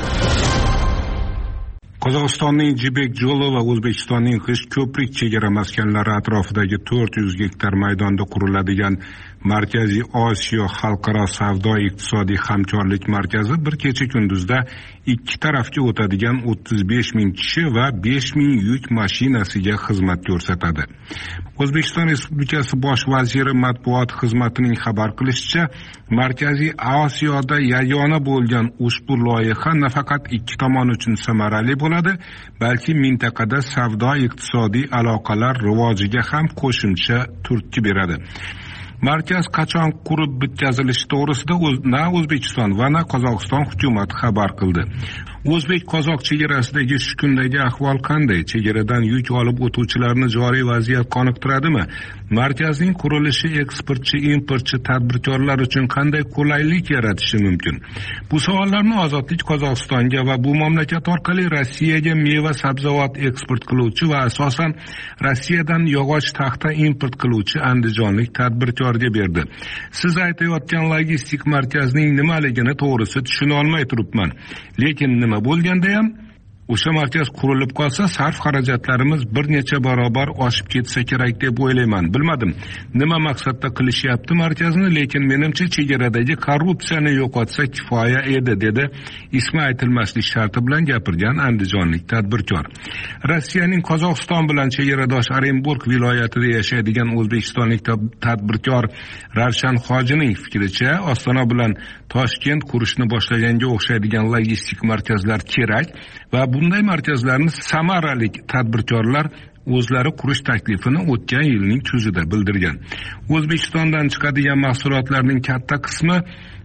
Qozog'istonning Jibek Jolo va O'zbekistonning G'isht-Ko'prik chegara maskanlari atrofidagi 400 gektar maydonda quriladigan Markaziy Osiyo xalqaro savdo-iqtisodiy hamkorlik markazi bir kecha kunduzda ikki tarafga o'tadigan 35 ming kishi va 5 ming yuk mashinasiga xizmat ko'rsatadi. O'zbekiston Respublikasi Bosh vaziri matbuot xizmatining xabar qilishicha, Markaziy Osiyoda yagona bo'lgan ushbu loyiha nafaqat ikki tomon uchun samarali bo'ladi, balki mintaqada savdo-iqtisodiy aloqalar rivojiga ham qo'shimcha turtki beradi. Markaz qachon qurib bitkazilishi to'g'risida na O'zbekiston va na Qozog'iston hukumati xabar qildi. O'zbek-qozoq chegarasidagi shu kundagi ahvol qanday? Chegaradan yuk olib o'tuvchilarni joriy vaziyat qoniqtiradimi? Markazning qurilishi eksportchi, importchi tadbirkorlar uchun qanday qulaylik yaratishi mumkin? Bu savollarni Ozodlik Qozog'istonga va bu mamlakat orqali Rossiyaga meva sabzavot eksport qiluvchi va asosan Rossiyadan yog'och taxta import qiluvchi andijonlik tadbirkorga berdi. Siz aytayotgan logistik markazning nimaligini to'g'risi tushuna olmay turibman. Lekin nima bo'lganda ham o'sha markaz qurilib qolsa, sarf xarajatlarimiz bir necha barobar oshib ketsa kerak deb o'ylayman. Bilmadim, nima maqsadda qilishyapti markazni, lekin menimcha chegaradagi korrupsiyani yo'qotsa kifoya edi, dedi ismi aytilmaslik sharti bilan gapirgan andijonlik tadbirkor. Rossiyaning Qozog'iston bilan chegaradosh Orenburg viloyatida yashaydigan o'zbekistonlik tadbirkor Ravshan Hojining fikricha, Ostona bilan Toshkent qurishni boshlaganga o'xshaydigan logistik markazlar kerak va bunday markazlarni samaralik tadbirkorlar o'zlari qurish taklifini o'tgan yilning kuzida bildirgan. O'zbekistondan chiqadigan mahsulotlarning katta qismi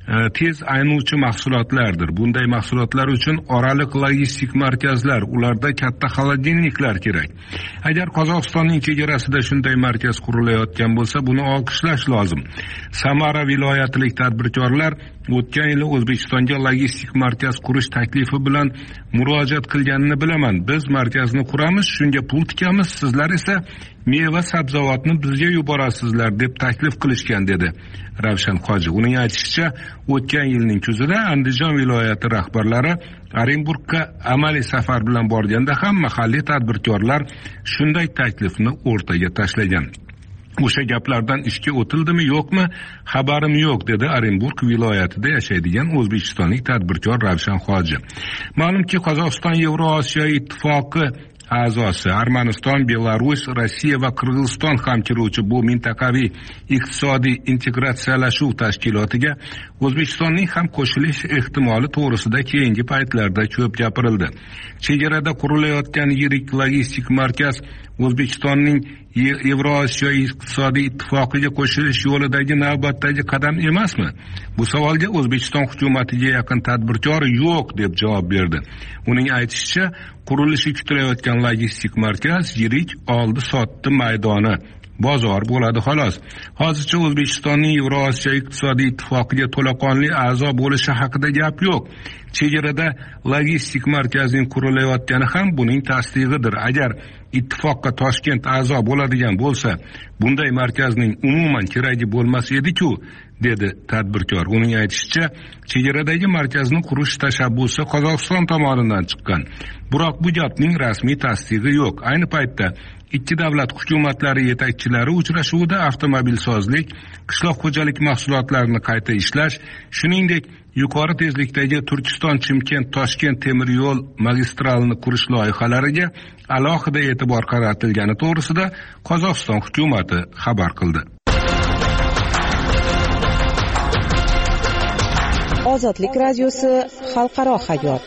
tez aynuvchi mahsulotlardir. Bunday mahsulotlar uchun oraliq logistik markazlar, ularda katta xolodilniklar kerak. Agar Qozog'istonning chegarasida shunday markaz qurilayotgan bo'lsa, buni olqishlash lozim. Samara viloyatilik tadbirkorlar o'tgan yili O'zbekistonga logistik markaz qurish taklifi bilan murojaat qilganini bilaman. Biz markazni quramiz, shunga pul tikamiz, sizlar esa meva sabzavotni bizga yuborasizlar deb taklif qilishgan, dedi Ravshan Qoji. Uning aytishicha, o'tgan yilning kuzida Andijon viloyati rahbarlari Orenburgga amaliy safar bilan borganda ham mahalliy tadbirkorlar shunday taklifni o'rtaga tashlagan. O'sha gaplardan ishga o'tildimi yo'qmi, xabarim yo'q, dedi Orenburg viloyatida yashaydigan o'zbekistonlik tadbirkor Ravshan Hoji. Ma'lumki, Qozog'iston Yevrosiyo ittifoqi a'zosi. Armaniston, Belarus, Rossiya va Qirg'iziston ham kiruvchi bu mintaqaviy iqtisodiy integratsiyalashuv tashkilotiga O'zbekistonning ham qo'shilish ehtimoli to'g'risida keyingi paytlarda ko'p gapirildi. Chegarada qurilayotgan yirik logistik markaz O'zbekistonning Yevrosiyo iqtisodiy ittifoqiga qo'shilish yo'lidagi navbatdagi qadam emasmi? Bu savolga O'zbekiston hukumatiga yaqin tadbirkor yo'q deb javob berdi. Uning aytishicha, qurilishi kutilayotgan logistik markaz yirik oldi-sotdi maydoni, bozor bo'ladi xolos. Hozircha O'zbekistonning Yevrosiyo iqtisodiy ittifoqiga to'laqonli a'zo bo'lishi haqida gap yo'q. Chegarada logistik markazning qurilayotgani ham buning tasdig'idir. Agar ittifoqqa Toshkent a'zo bo'ladigan bo'lsa, bunday markazning umuman keragi bo'lmas edi-ku, dedi tadbirkor. Uning aytishicha, chegaradagi markazni qurish tashabbusi Qozog'iston tomonidan chiqqan. Biroq bu gapning rasmiy tasdig'i yo'q. Ayni paytda ikki davlat hukumatlari yetakchilari uchrashuvida avtomobilsozlik, qishloq xo'jalik mahsulotlarini qayta ishlash, shuningdek yuqori tezlikdagi Turkiston-Chimkent-Toshkent temir yo'l magistralini qurish loyihalariga alohida e'tibor qaratilgani to'g'risida Qozog'iston hukumati xabar qildi. Ozodlik radiosi xalqaro hayot.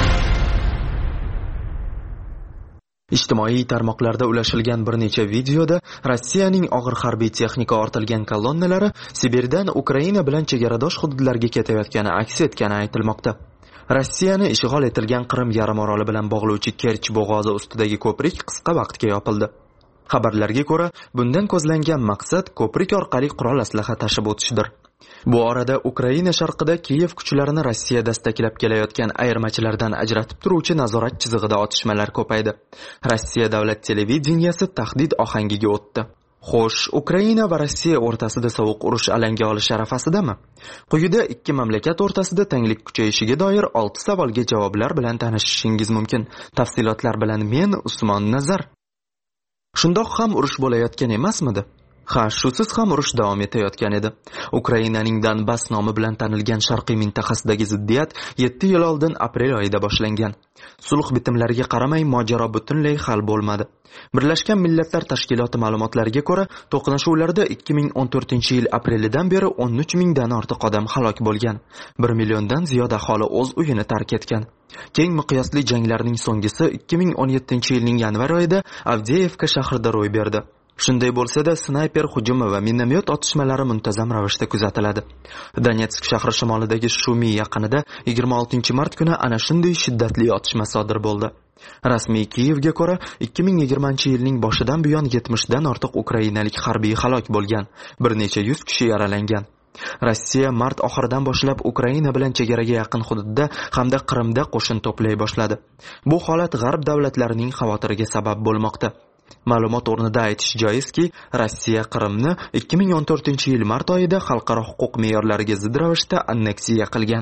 Ijtimoiy tarmoqlarda ulashilgan bir necha videoda Rossiyaning og'ir harbiy texnika ortilgan kolonnalari Sibirdan Ukraina bilan chegaradosh hududlarga ketayotgani aks etgani aytilmoqda. Rossiyani ishg'ol etilgan Qrim yarimoroli bilan bog'lovchi Kerch bo'g'ozi ustidagi ko'prik qisqa vaqtga yopildi. Xabarlarga ko'ra, bundan ko'zlangan maqsad ko'prik orqali qurol aslaha tashib o'tishdir. Bu orada Ukraina sharqida Kiyev kuchlarini Rossiya dastaklab kelayotgan ayirmachilardan ajratib turuvchi nazorat chizig'ida otishmalar ko'paydi. Rossiya davlat televideniyasi tahdid ohangiga o'tdi. Xo'sh, Ukraina va Rossiya o'rtasida sovuq urush alanga olish arafasidami? Quyida ikki mamlakat o'rtasida tanglik kuchayishiga doir 6 savolga javoblar bilan tanishishingiz mumkin. Tafsilotlar bilan men Usmon Nazar. Shundoq ham urush bo'layotgan emasmidi? Ha, shusiz ham urush davom etayotgan edi. Ukrainaning Donbass nomi bilan tanilgan sharqiy mintaqasidagi ziddiyat 7 yil oldin aprel oyida boshlangan. Sulh bitimlariga qaramay mojaro butunlay hal bo'lmadi. Birlashgan Millatlar Tashkiloti ma'lumotlariga ko'ra, to'qnashuvlarda 2014-yil aprelidan beri 13 mingdan ortiq odam halok bo'lgan. 1 milliondan ziyod aholi o'z uyini tark etgan. Keng miqyosli janglarning so'nggisi 2017-yilning yanvar oyida Avdeyevka shahrida ro'y berdi. Shunday bo'lsa-da, snayper hujumi va minomyot otishmalari muntazam ravishda kuzatiladi. Donetsk shahri shimolidagi Shumi yaqinida 26-mart kuni ana shunday shiddatli otishma sodir bo'ldi. Rasmiy Kiyevga ko'ra, 2020-yilning boshidan buyon 70 dan ortiq ukrainalik harbiy halok bo'lgan, bir necha 100 kishi yaralangan. Rossiya mart oxiridan boshlab Ukraina bilan chegaraga yaqin hududda hamda Qrimda qo'shin to'play boshladi. Bu holat g'arb davlatlarining xavotiriga sabab bo'lmoqda. Ma'lumot o'rnida aytish joizki, Rossiya Qrimni 2014-yil mart oyida xalqaro huquq me'yorlariga zid ravishda anneksiya qilgan.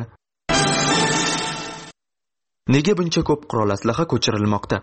Nega buncha ko'p qurol aslaha ko'chirilmoqda?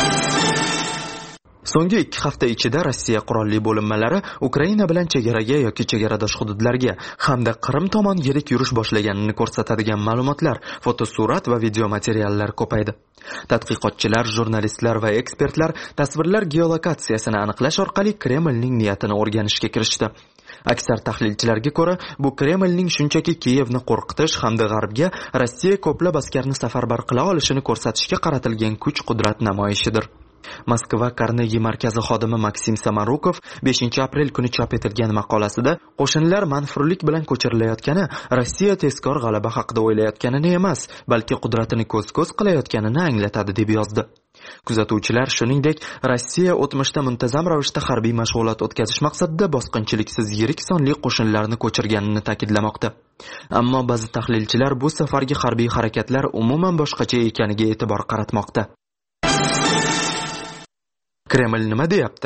So'nggi 2 hafta ichida Rossiya qurolli bo'linmalari Ukraina bilan chegaraga yoki chegaradosh hududlarga hamda Qrim tomon yirik yurish boshlaganini ko'rsatadigan ma'lumotlar, fotosurat va video materiallar ko'paydi. Tadqiqotchilar, jurnalistlar va ekspertlar tasvirlar geolokatsiyasini aniqlash orqali Kremlning niyatini o'rganishga kirishdi. Aksar tahlilchilarga ko'ra, bu Kremlning shunchaki Kiyevni qo'rqitish hamda g'arbga Rossiya ko'plab askarni safarbar qila olishini ko'rsatishga qaratilgan kuch-qudrat namoyishidir. Moskva Carnegie markazi xodimi Maksim Samarukov 5-aprel kuni chop etilgan maqolasida qo'shinlar manfurlik bilan ko'chirilayotgani Rossiya tezkor g'alaba haqida o'ylayotganini emas, balki qudratini ko'z-ko'z qilayotganini anglatadi deb yozdi. Kuzatuvchilar shuningdek, Rossiya o'tmishda muntazam ravishda harbiy mashg'ulot o'tkazish maqsadida bosqinchiliksiz yirik sonli qo'shinlarni ko'chirganini ta'kidlamoqda. Ammo ba'zi tahlilchilar bu safargi harbiy harakatlar umuman boshqacha ekaniga e'tibor qaratmoqda. Kreml nima deyapti?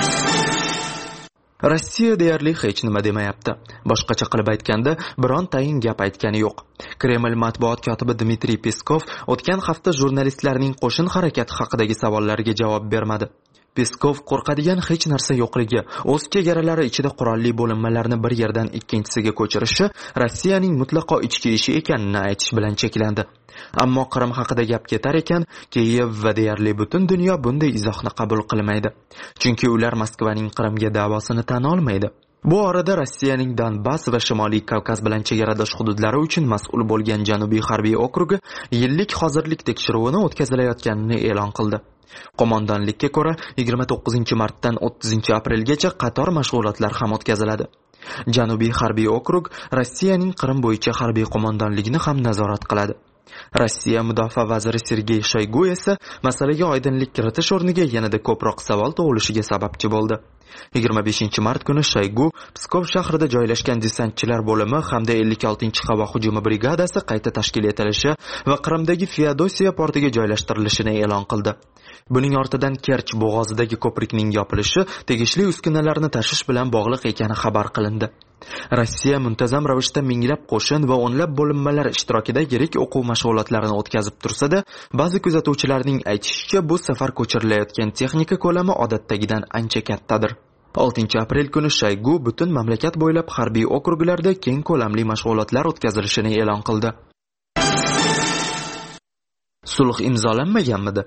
Rossiya deyarli hech nima demayapti. Boshqacha qilib aytganda, birontayin gap aytgani yo'q. Kreml matbuot kotibi Dmitriy Peskov o'tgan hafta jurnalistlarning qo'shin harakati haqidagi savollariga javob bermadi. Peskov qo'rqadigan hech narsa yo'qligi, o'z chegaralari ichida qurolli bo'linmalarni bir yerdan ikkinchisiga ko'chirishi Rossiyaning mutlaqo ichki ishi ekanini aytish bilan cheklandi. Ammo Qrim haqida gap ketar ekan, Kiyev va deyarli butun dunyo bunday izohni qabul qilmaydi. Chunki ular Moskvaning Qrimga da'vosini tan olmaydi. Bu orada Rossiyaning Donbass va Shimoliy Kavkaz bilan chegaradosh hududlari uchun mas'ul bo'lgan Janubiy harbiy okrugi yillik hozirlik tekshiruvini o'tkazilayotganini e'lon qildi. Qo'mondonlikka ko'ra 29-martdan 30-aprelgacha qator mashg'ulotlar ham o'tkaziladi. Janubiy harbiy okrug Rossiyaning Qrim bo'yicha harbiy qo'mondonligini ham nazorat qiladi. Rossiya mudofaa vaziri Sergey Shoygu esa masalaga oydinlik kiritish o'rniga yanada ko'proq savol tug'ilishiga sababchi bo'ldi. 25-mart kuni Shoygu Pskov shahrida joylashgan desantchilar bo'limi hamda 56-havo hujumi brigadasi qayta tashkil etilishi va Qrimdagi Feodosiya portiga joylashtirilishini e'lon qildi. Buning ortidan Kerch bo'g'ozidagi ko'prikning yopilishi tegishli uskunalarni tashish bilan bog'liq ekani xabar qilindi. Rossiya muntazam ravishda minglab qo'shin va o'nlab bo'linmalar ishtirokida yirik o'quv mashg'ulotlarini o'tkazib tursa-da, ba'zi kuzatuvchilarning aytishicha, bu safar ko'chirilayotgan texnika ko'lami odatdagidan ancha kattadir. 6-aprel kuni Shoygu butun mamlakat bo'ylab harbiy okruglarda keng ko'lamli mashg'ulotlar o'tkazilishini e'lon qildi. Sulh imzolanmaganmidi?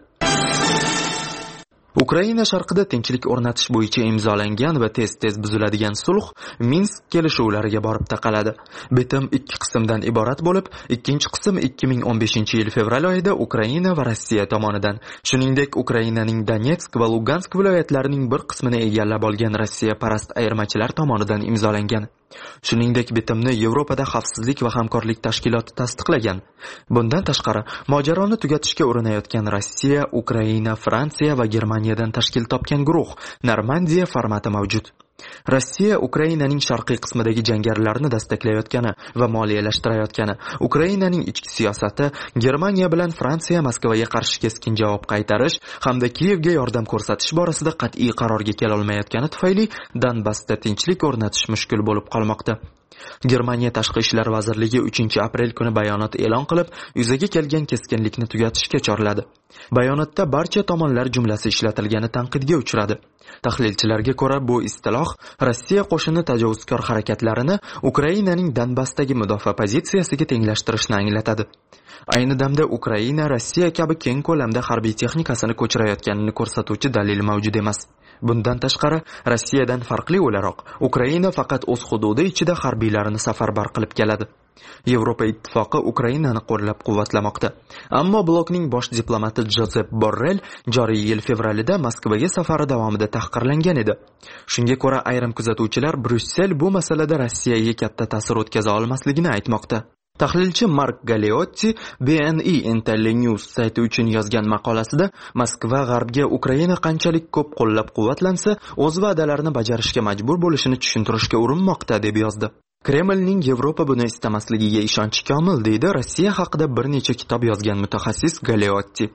Ukraina sharqida tinchlik o'rnatish bo'yicha imzolangan va tez-tez buziladigan sulh Minsk kelishuvlariga borib taqaladi. Bitim 2 qismdan iborat bo'lib, ikkinchi qism 2015-yil fevral oyida Ukraina va Rossiya tomonidan, shuningdek Ukrainaning Donetsk va Lugansk viloyatlarining bir qismini egallab olgan Rossiya parast ayirmachilar tomonidan imzolangan. Shuningdek, bitimni Yevropada xavfsizlik va hamkorlik tashkiloti tasdiqlagan. Bundan tashqari, mojaroni tugatishga urinayotgan Rossiya, Ukraina, Fransiya va Germaniyadan tashkil topgan guruh Normandiya formati mavjud. Rossiya Ukrainaning sharqiy qismidagi jangarilarni dastaklayotgani va moliyalashtirayotgani, Ukrainaning ichki siyosati, Germaniya bilan Fransiya Moskvaga qarshi keskin javob qaytarish hamda Kiyevga yordam ko'rsatish borasida qat'iy qarorga kela olmayotgani tufayli Donbassda tinchlik o'rnatish mushkul bo'lib qolmoqda. Germaniya tashqi ishlar vazirligi 3-aprel kuni bayonot e'lon qilib, yuzaga kelgan keskinlikni tugatishga chorladi. Bayonotda barcha tomonlar jumlasi ishlatilgani tanqidga uchradi. Tahlilchilarga ko'ra, bu istiloh Rossiya qo'shini tajovuzkor harakatlarini Ukrainaning Donbassdagi mudofaa pozitsiyasiga tenglashtirishni anglatadi. Ayni damda Ukraina Rossiya kabi keng ko'lamda harbiy texnikasini ko'chirayotganini ko'rsatuvchi dalil mavjud emas. Bundan tashqari, Rossiyadan farqli o'laroq, Ukraina faqat o'z hududi ichida harbiylarini safarbar qilib keladi. Yevropa ittifoqi Ukrainani qo'llab-quvvatlamoqda. Ammo blokning bosh diplomati Josep Borrell joriy yil fevralida Moskvaga safari davomida tahqirlangan edi. Shunga ko'ra, ayrim kuzatuvchilar Bryussel bu masalada Rossiyaga katta ta'sir o'tkaza olmasligini aytmoqda. Tahlilchi Mark Galeotti BNE Intellinews sayti uchun yozgan maqolasida Moskva g'arbga Ukraina qanchalik ko'p qo'llab-quvvatlansa, o'z va'dalarini bajarishga majbur bo'lishini tushuntirishga urinmoqda deb yozdi. Kremlning Yevropa buni istamasligiga ishonchi komil, deydi Rossiya haqida bir necha kitob yozgan mutaxassis Galeotti.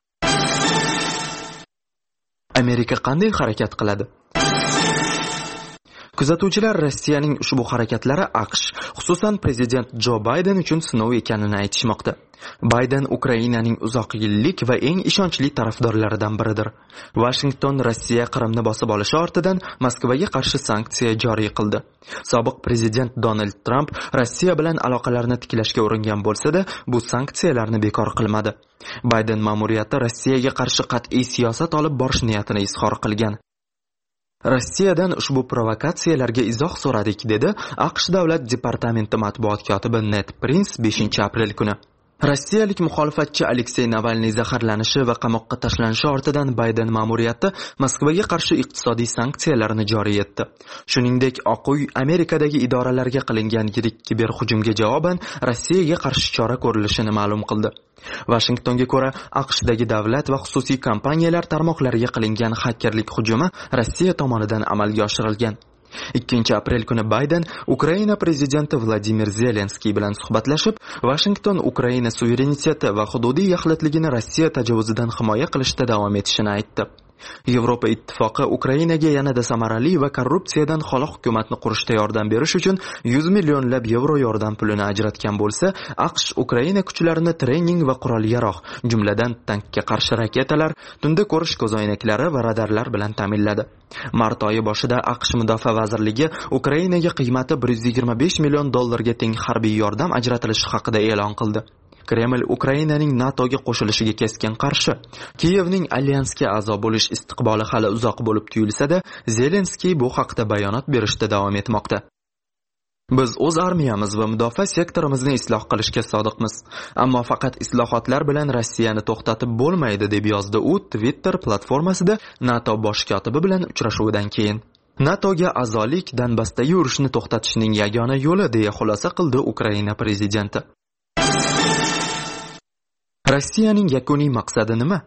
Amerika qanday harakat qiladi? Kuzatuvchilar Rossiyaning ushbu harakatlari AQSh, xususan prezident Jo Bayden uchun sinov ekanini aytishmoqda. Bayden Ukrainaning uzoq yillik va eng ishonchli tarafdorlaridan biridir. Washington Rossiya Qrimni bosib olishi ortidan Moskvaga qarshi sanksiya joriy qildi. Sobiq prezident Donald Trump Rossiya bilan aloqalarni tiklashga uringan bo'lsa-da, bu sanksiyalarni bekor qilmadi. Bayden ma'muriyati Rossiyaga qarshi qat'iy siyosat olib borish niyatini izhor qilgan. Rossiyadan ushbu provokatsiyalarga izoh so'radik, dedi AQSh davlat departamenti matbuot kotibi Ned Prince 5-aprel kuni. Rossiyalik muxolifatchi Aleksey Navalniy zaharlanishi va qamoqqa tashlanishi ortidan Bayden ma'muriyati Moskvaga qarshi iqtisodiy sanksiyalarni joriy etdi. Shuningdek, Oq uy Amerikadagi idoralarga qilingan yirik kiberhujumga javoban Rossiyaga qarshi chora ko'rilishini ma'lum qildi. Washingtonga ko'ra, AQShdagi davlat va xususiy kompaniyalar tarmoqlariga qilingan xakerlik hujumi Rossiya tomonidan amalga oshirilgan. 2 aprel kuni Bayden Ukraina prezidenti Vladimir Zelenskiy bilan suhbatlashib, Washington Ukraina suvereniteti va hududiy yaxlitligini Rossiya tajovuzidan himoya qilishda davom etishini aytdi. Yevropa ittifoqi Ukrainaga yanada samarali va korrupsiyadan xoli hukumatni qurishda yordam berish uchun 100 millionlab yevro yordam pulini ajratgan bo'lsa, AQSh Ukraina kuchlarini trening va qurol-yarog', jumladan tankga qarshi raketalar, tunda ko'rish ko'zoynaklari va radarlar bilan ta'minladi. Mart oyi boshida AQSh Mudofaa vazirligi Ukrainaga qiymati 125 million dollarga teng harbiy yordam ajratilishi haqida e'lon qildi. Kreml Ukrainaning NATOga qo'shilishiga keskin qarshi. Kiyevning alyansga a'zo bo'lish istiqboli hali uzoq bo'lib tuyulsa-da, Zelenskiy bu haqda bayonot berishda davom etmoqda. Biz o'z armiyamiz va mudofaa sektorimizni isloh qilishga sodiqmiz. Ammo faqat islohotlar bilan Rossiyani to'xtatib bo'lmaydi, deb yozdi u Twitter platformasida NATO bosh kotibi bilan uchrashuvidan keyin. NATOga a'zolik Donbassdagi urushni to'xtatishning yagona yo'li, deya xulosa qildi Ukraina prezidenti. Rossiyaning yakuniy maqsadi nima?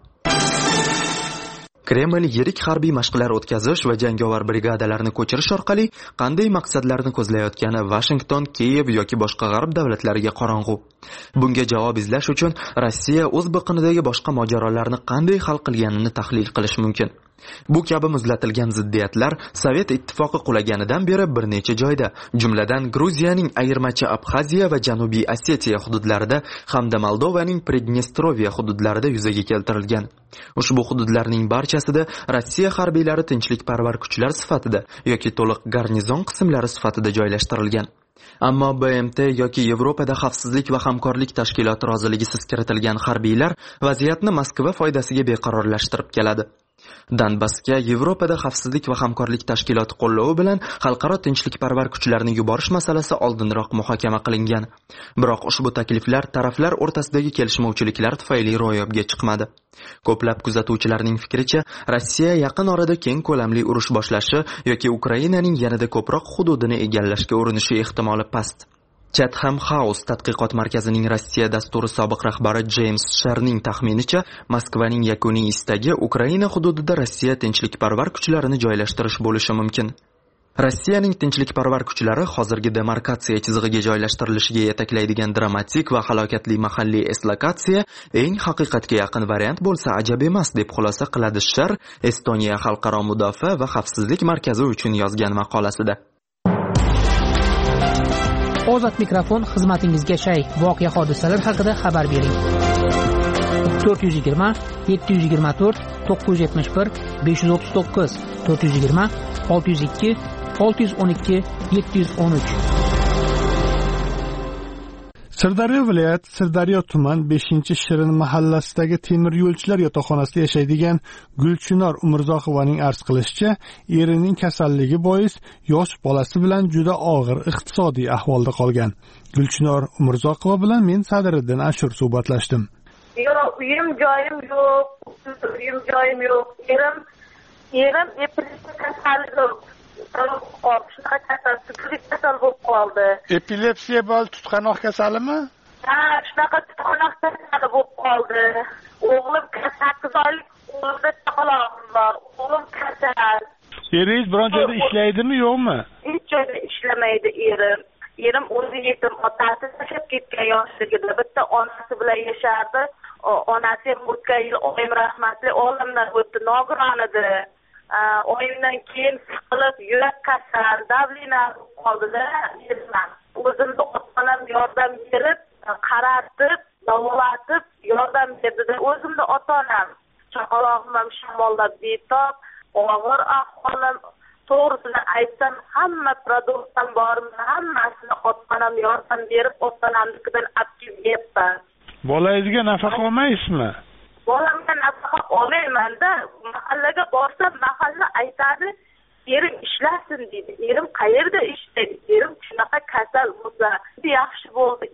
Kreml yirik harbiy mashqlar o'tkazish va jangovar brigadalarni ko'chirish orqali qanday maqsadlarni ko'zlayotgani Washington, Kiyev yoki boshqa g'arb davlatlariga qorong'u. Bunga javob izlash uchun Rossiya o'z biqinidagi boshqa mojarolarni qanday hal qilganini tahlil qilish mumkin. Bu kabi muzlatilgan ziddiyatlar Sovet ittifoqi qulaganidan beri bir necha joyda, jumladan Gruziyaning ayirmachi Abxaziya va Janubiy Osetiya hududlarida hamda Moldovaning Pridnestrovya hududlarida yuzaga keltirilgan. Ushbu hududlarning barchasida Rossiya harbiylari tinchlikparvar kuchlar sifatida yoki to'liq garnizon qismlari sifatida joylashtirilgan. Ammo BMT yoki Yevropada xavfsizlik va hamkorlik tashkiloti roziligisiz kiritilgan harbiylar vaziyatni Moskva foydasiga beqarorlashtirib keladi. Donbassga Yevropada xavfsizlik va hamkorlik tashkiloti qo'llovi bilan xalqaro tinchlikparvar kuchlarni yuborish masalasi oldinroq muhokama qilingan. Biroq ushbu takliflar taraflar o'rtasidagi kelishmovchiliklar tufayli ro'yobga chiqmadi. Ko'plab kuzatuvchilarning fikricha, Rossiya yaqin orada keng ko'lamli urush boshlashi yoki Ukrainaning yanada ko'proq hududini egallashga urinishi ehtimoli past. Chatham House tadqiqot markazining Rossiya dasturi sobiq rahbari James Sherning taxminicha, Moskvaning yakuniy istagi Ukraina hududida Rossiya tinchlikparvar kuchlarini joylashtirish bo'lishi mumkin. Rossiyaning tinchlikparvar kuchlari hozirgi demarkatsiya chizig'iga joylashtirilishiga yetaklaydigan dramatik va halokatli mahalliy eslokatsiya eng haqiqatga yaqin variant bo'lsa ajab emas, deb xulosa qiladi Sher Estoniya xalqaro mudofaa va xavfsizlik markazi uchun yozgan maqolasida. Ozod mikrofon xizmatingizga shay. Voqea hodisalar haqida xabar bering. 420 724 971 539 420 602 612 713. Sirdaryo viloyati Sirdaryo tuman 5-Shirin mahallasidagi temir yo'lchilar yotoqxonasida yashaydigan Gulchinor Umurzoqovaning arz qilishicha, erining kasalligi bois yosh bolasi bilan juda og'ir iqtisodiy ahvolda qolgan. Gulchinor Umurzoqova bilan men Sadiriddin Ashur suhbatlashdim. Uyim joyim yo'q. Erim epilepsiya kasalligi bo'lib qoldi. Epilepsiya bo'l tutqanoq kasalimi? Ha, shunaqa tutqanoq kasali bo'lib qoldi. O'g'lim 8 oylik, o'g'limda chaqalog'im bor. O'g'lim kasal. Eringiz biron joyda ishlaydimi, yo'qmi? Hech joyda ishlamaydi erim. Erim o'zi yetim, otasi tashlab ketgan yoshligida. Bitta onasi bilan yashardi. Onasi ham o'tgan yil oyim rahmatli olamdan o'tdi, nogiron edi. Oyimdan keyin siqilib, yurak kasal, davlina qoldida. O'zimda ota-onam yordam berib, qaratib, davolatib yordam berdi. O'zimda ota-onam, chaqalog'im ham shamollab betob, og'ir ahvolim. To'g'risini aytsam, hamma produktdan borimni hammasini ota-onam yordam berib, ota-onamnikidan olib yeyapman. Bolangizga nafaqa olmaysizmi? Bolamga nafaqa olmayman-da. Mahallaga borsam, mahalla aytadi, erim ishlasin deydi. Erim qayerda ishlaydi? Erim shunaqa kasal bo'lsa, yaxshi bo'ldi.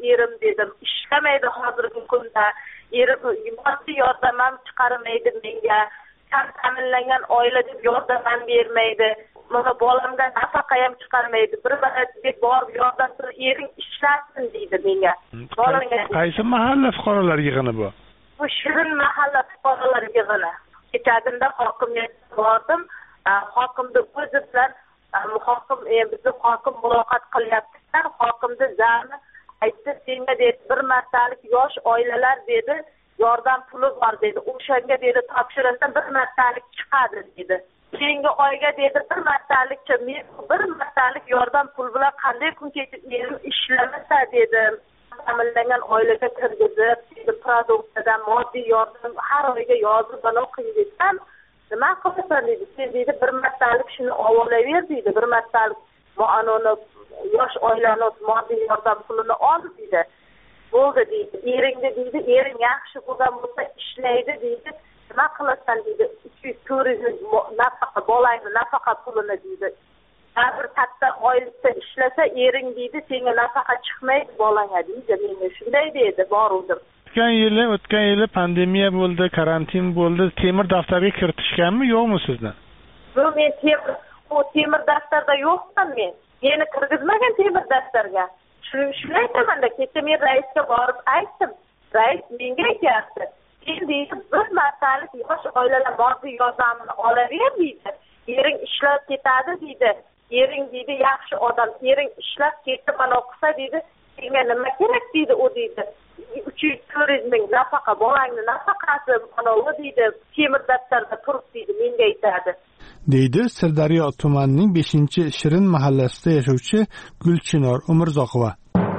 erim dedim. Ishlamaydi hozirgi kunda. Erim moddiy yordam ham chiqarmaydi menga. Kam ta'minlangan oila deb yordam ham bermaydi. Mana bolamga nafaqa ham chiqarmaydi. Bir deb borib yordam qilib ering ishlasin deydi menga. Qaysi mahalla fuqarolar yig'ini bu? Bu Shirin mahalla fuqarolar yig'ini. Kechagunda hokimiyatga bordim. Hokimni o'zi bilan bizni hokim muloqot qilyaptilar. Hokimni zarni aytdi, senga dedi bir martalik yosh oilalar dedi yordam puli bor dedi. O'shanga dedi topshirishdan bir martalik chiqadi dedi. Keyingi oyga dedi bir martalik yordam pul bilan qanday kun kechib erim ishlamasa dedim. Ta'minlangan oilaga kirgizib, produksiyadan moddiy yordam har oyga yozib bana qiynaysan. Nima qilasan dedi. Sen dedi bir martalik shuni olaver dedi. Bir martalik muanoni yosh oilani moddiy yordam pulini ol dedi. Bo'ldi deydi. Eringni deydi, ering yaxshi bo'lgan bo'lsa ishlaydi deydi. Nima qilasan deydi. 200-400 nafaqa bolangni nafaqa pulini deydi. Bir katta oylikda ishlasa ering deydi, senga nafaqa chiqmaydi bolangga deydi. Menga shunday dedi, boruvdim. O'tgan yili pandemiya bo'ldi, karantin bo'ldi. Temir daftarga kiritishganmi, yo'qmi sizni? Yo'q, men temir daftarda yo'qman men. Meni kirgizmagan temir daftarga. Shunday aytaman-da, kecha men raisga borib aytdim. Rais menga aytdi. Sen deydi, bir martalik yosh oilalar moddiy yordamini olaver deydi. Ering ishlab ketadi deydi. Ering deydi yaxshi odam. Ering ishlab ketdi, mana o'qisa deydi. Senga nima kerak deydi u deydi. 300-400 ming nafaqa, bolangni nafaqasi mana u deydi. Temir daftarda turib deydi, menga aytadi. Deydi Sirdaryo tumanining 5-Shirin mahallasida yashovchi Gulchinor Umurzoqova.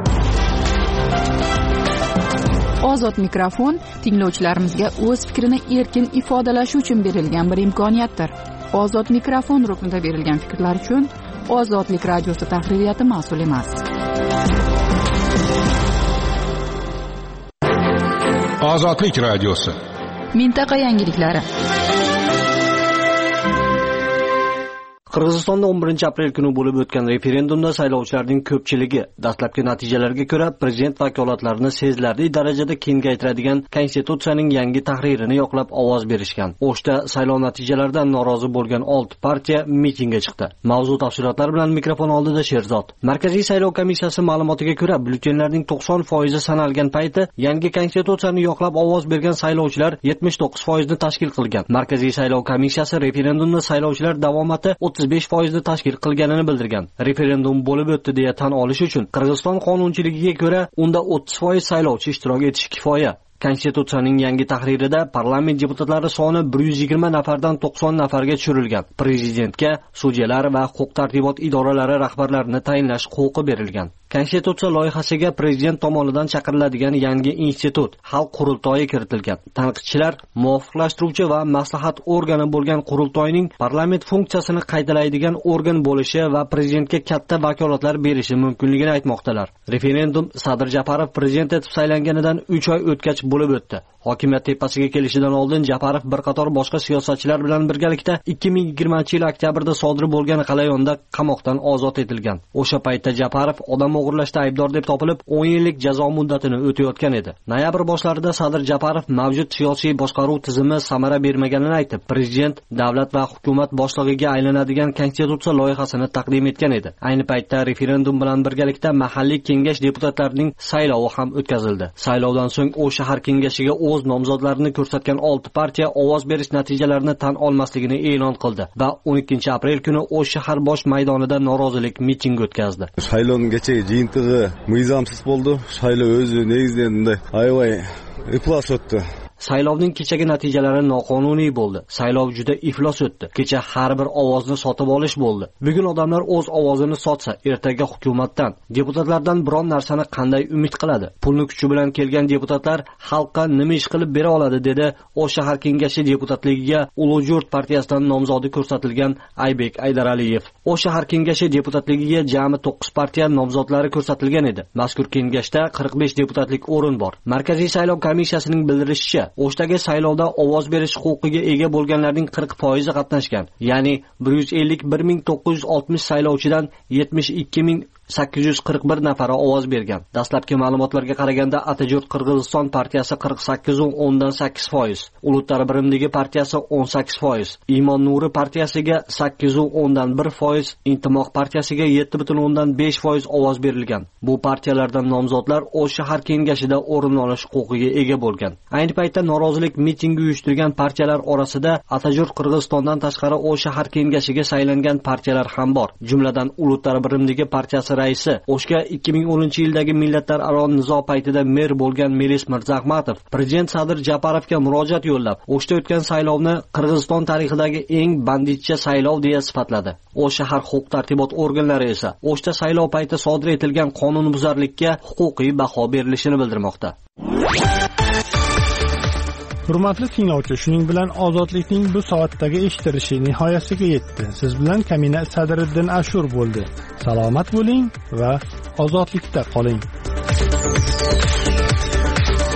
Ozod mikrofon tinglovchilarimizga o'z fikrini erkin ifodalashi uchun berilgan bir imkoniyatdir. Ozod mikrofon ruknida berilgan fikrlar uchun Ozodlik radiosi tahririyati mas'ul emas. Ozodlik radiosi. Mintaqa yangiliklari. Qirg'izistonda 11-aprel kuni bo'lib o'tgan referendumda saylovchilarning ko'pchiligi dastlabki natijalarga ko'ra prezident vakolatlarini sezilarli darajada kengaytiradigan konstitutsiyaning yangi tahririni yoqlab ovoz berishgan. O'shda saylov natijalaridan norozi bo'lgan 6 partiya mitingga chiqdi. Mavzu tafsilotlari bilan mikrofon oldida Sherzod. Markaziy saylov komissiyasi ma'lumotiga ko'ra, byulletenlarning 90% sanalgan payti yangi konstitutsiyani yoqlab ovoz bergan saylovchilar 79% ni tashkil qilgan. Markaziy saylov komissiyasi referendumda saylovchilar davomati 35% tashkil qilganini bildirgan. Referendum bo'lib o'tdi deya tan olish uchun Qirg'iziston qonunchiligiga ko'ra unda 30% saylovchi ishtirok etishi kifoya. Konstitutsiyaning yangi tahririda parlament deputatlari soni 120 nafardan 90 nafarga tushirilgan. Prezidentga sudyalar va huquq-tartibot idoralari rahbarlarini tayinlash huquqi berilgan. Konstitutsiya loyihasiga prezident tomonidan chaqiriladigan yangi institut xalq qurultoyi kiritilgan. Tanqidchilar muvofiqlashtiruvchi va maslahat organi bo'lgan qurultoyning parlament funksiyasini qaytalaydigan organ bo'lishi va prezidentga katta vakolatlar berishi mumkinligini aytmoqdalar. Referendum Sadir Japarov prezident etib saylanganidan 3 oy o'tgach bo'lib o'tdi. Hokimiyat tepasiga kelishidan oldin Japarov bir qator boshqa siyosatchilar bilan birgalikda 2020-yil oktyabrda sodir bo'lgan g'alayonda qamoqdan ozod etilgan. O'sha paytda Japarov odam o'g'irlashda aybdor deb topilib 10 yillik jazo muddatini o'tayotgan edi. Noyabr boshlarida Sadir Japarov mavjud siyosiy boshqaruv tizimi samara bermaganini aytib, prezident davlat va hukumat boshlig'iga aylanadigan konstitutsiya loyihasini taqdim etgan edi. Ayni paytda referendum bilan birgalikda mahalliy kengash deputatlarining saylovi ham o'tkazildi. Saylovdan so'ng o'sha shahar kengashiga o'z nomzodlarini ko'rsatgan 6 partiya ovoz berish natijalarini tan olmasligini e'lon qildi va 12-aprel kuni o'sha shahar bosh maydonida norozilik mitingi o'tkazdi. Saylovgacha jiyintig'i mizomsiz bo'ldi. Saylov o'zi negizdan aybay iflos o'tdi. Saylovning kechagi natijalari noqonuniy bo'ldi. Saylov juda iflos o'tdi. Kecha har bir ovozni sotib olish bo'ldi. Bugun odamlar o'z ovozini sotsa, ertaga hukumatdan, deputatlardan biron narsani qanday umid qiladi? Pulni kuchi bilan kelgan deputatlar xalqqa nima ish qilib bera oladi, dedi o'sha shahar kengashi deputatligiga Ulug'jurt partiyasidan nomzodi ko'rsatilgan Aybek Aydaraliyev. O'sha shahar kengashi deputatligiga jami 9 partiya nomzodlari ko'rsatilgan edi. Mazkur kengashda 45 deputatlik o'rin bor. Markaziy saylov komissiyasining bildirishicha, o'shdagi saylovda ovoz berish huquqiga ega bo'lganlarning 40% qatnashgan. Ya'ni 151.960 saylovchidan 72.000 841 nafari ovoz bergan. Dastlabki ma'lumotlarga qaraganda Atajurt Qirg'iziston partiyasi 48.8%, Ulutlar birimligi partiyasi 18%, Imon Nuri partiyasiga 8.1%, Intimoq partiyasiga 7.5% ovoz berilgan. Bu partiyalardan nomzodlar O'sh shahar kengashida o'rin olish huquqiga ega bo'lgan. Ayni paytda norozilik mitingi uyushtirgan partiyalar orasida Atajurt Qirg'izistondan tashqari O'sh shahar kengashiga saylangan partiyalar ham bor. Jumladan Ulutlar birimligi partiyasi raisi, O'shga 2010-yildagi millatlararo nizo paytida mer bo'lgan Melis Mirzahmatov prezident Sadir Japarovga murojaat yo'llab, O'shda o'tgan saylovni Qirg'iziston tarixidagi eng banditcha saylov deya sifatladi. O'sh shahar huquq-tartibot organlari esa O'shda saylov payti sodir etilgan qonunbuzarlikka huquqiy baho berilishini bildirmoqda. Hurmatli tinglovchi, shuning bilan ozodlikning bu soatdagi eshitilishi nihoyasiga yetdi. Siz bilan Kamina Sadiriddin Ashur bo'ldi. Salomat bo'ling va ozodlikda qoling.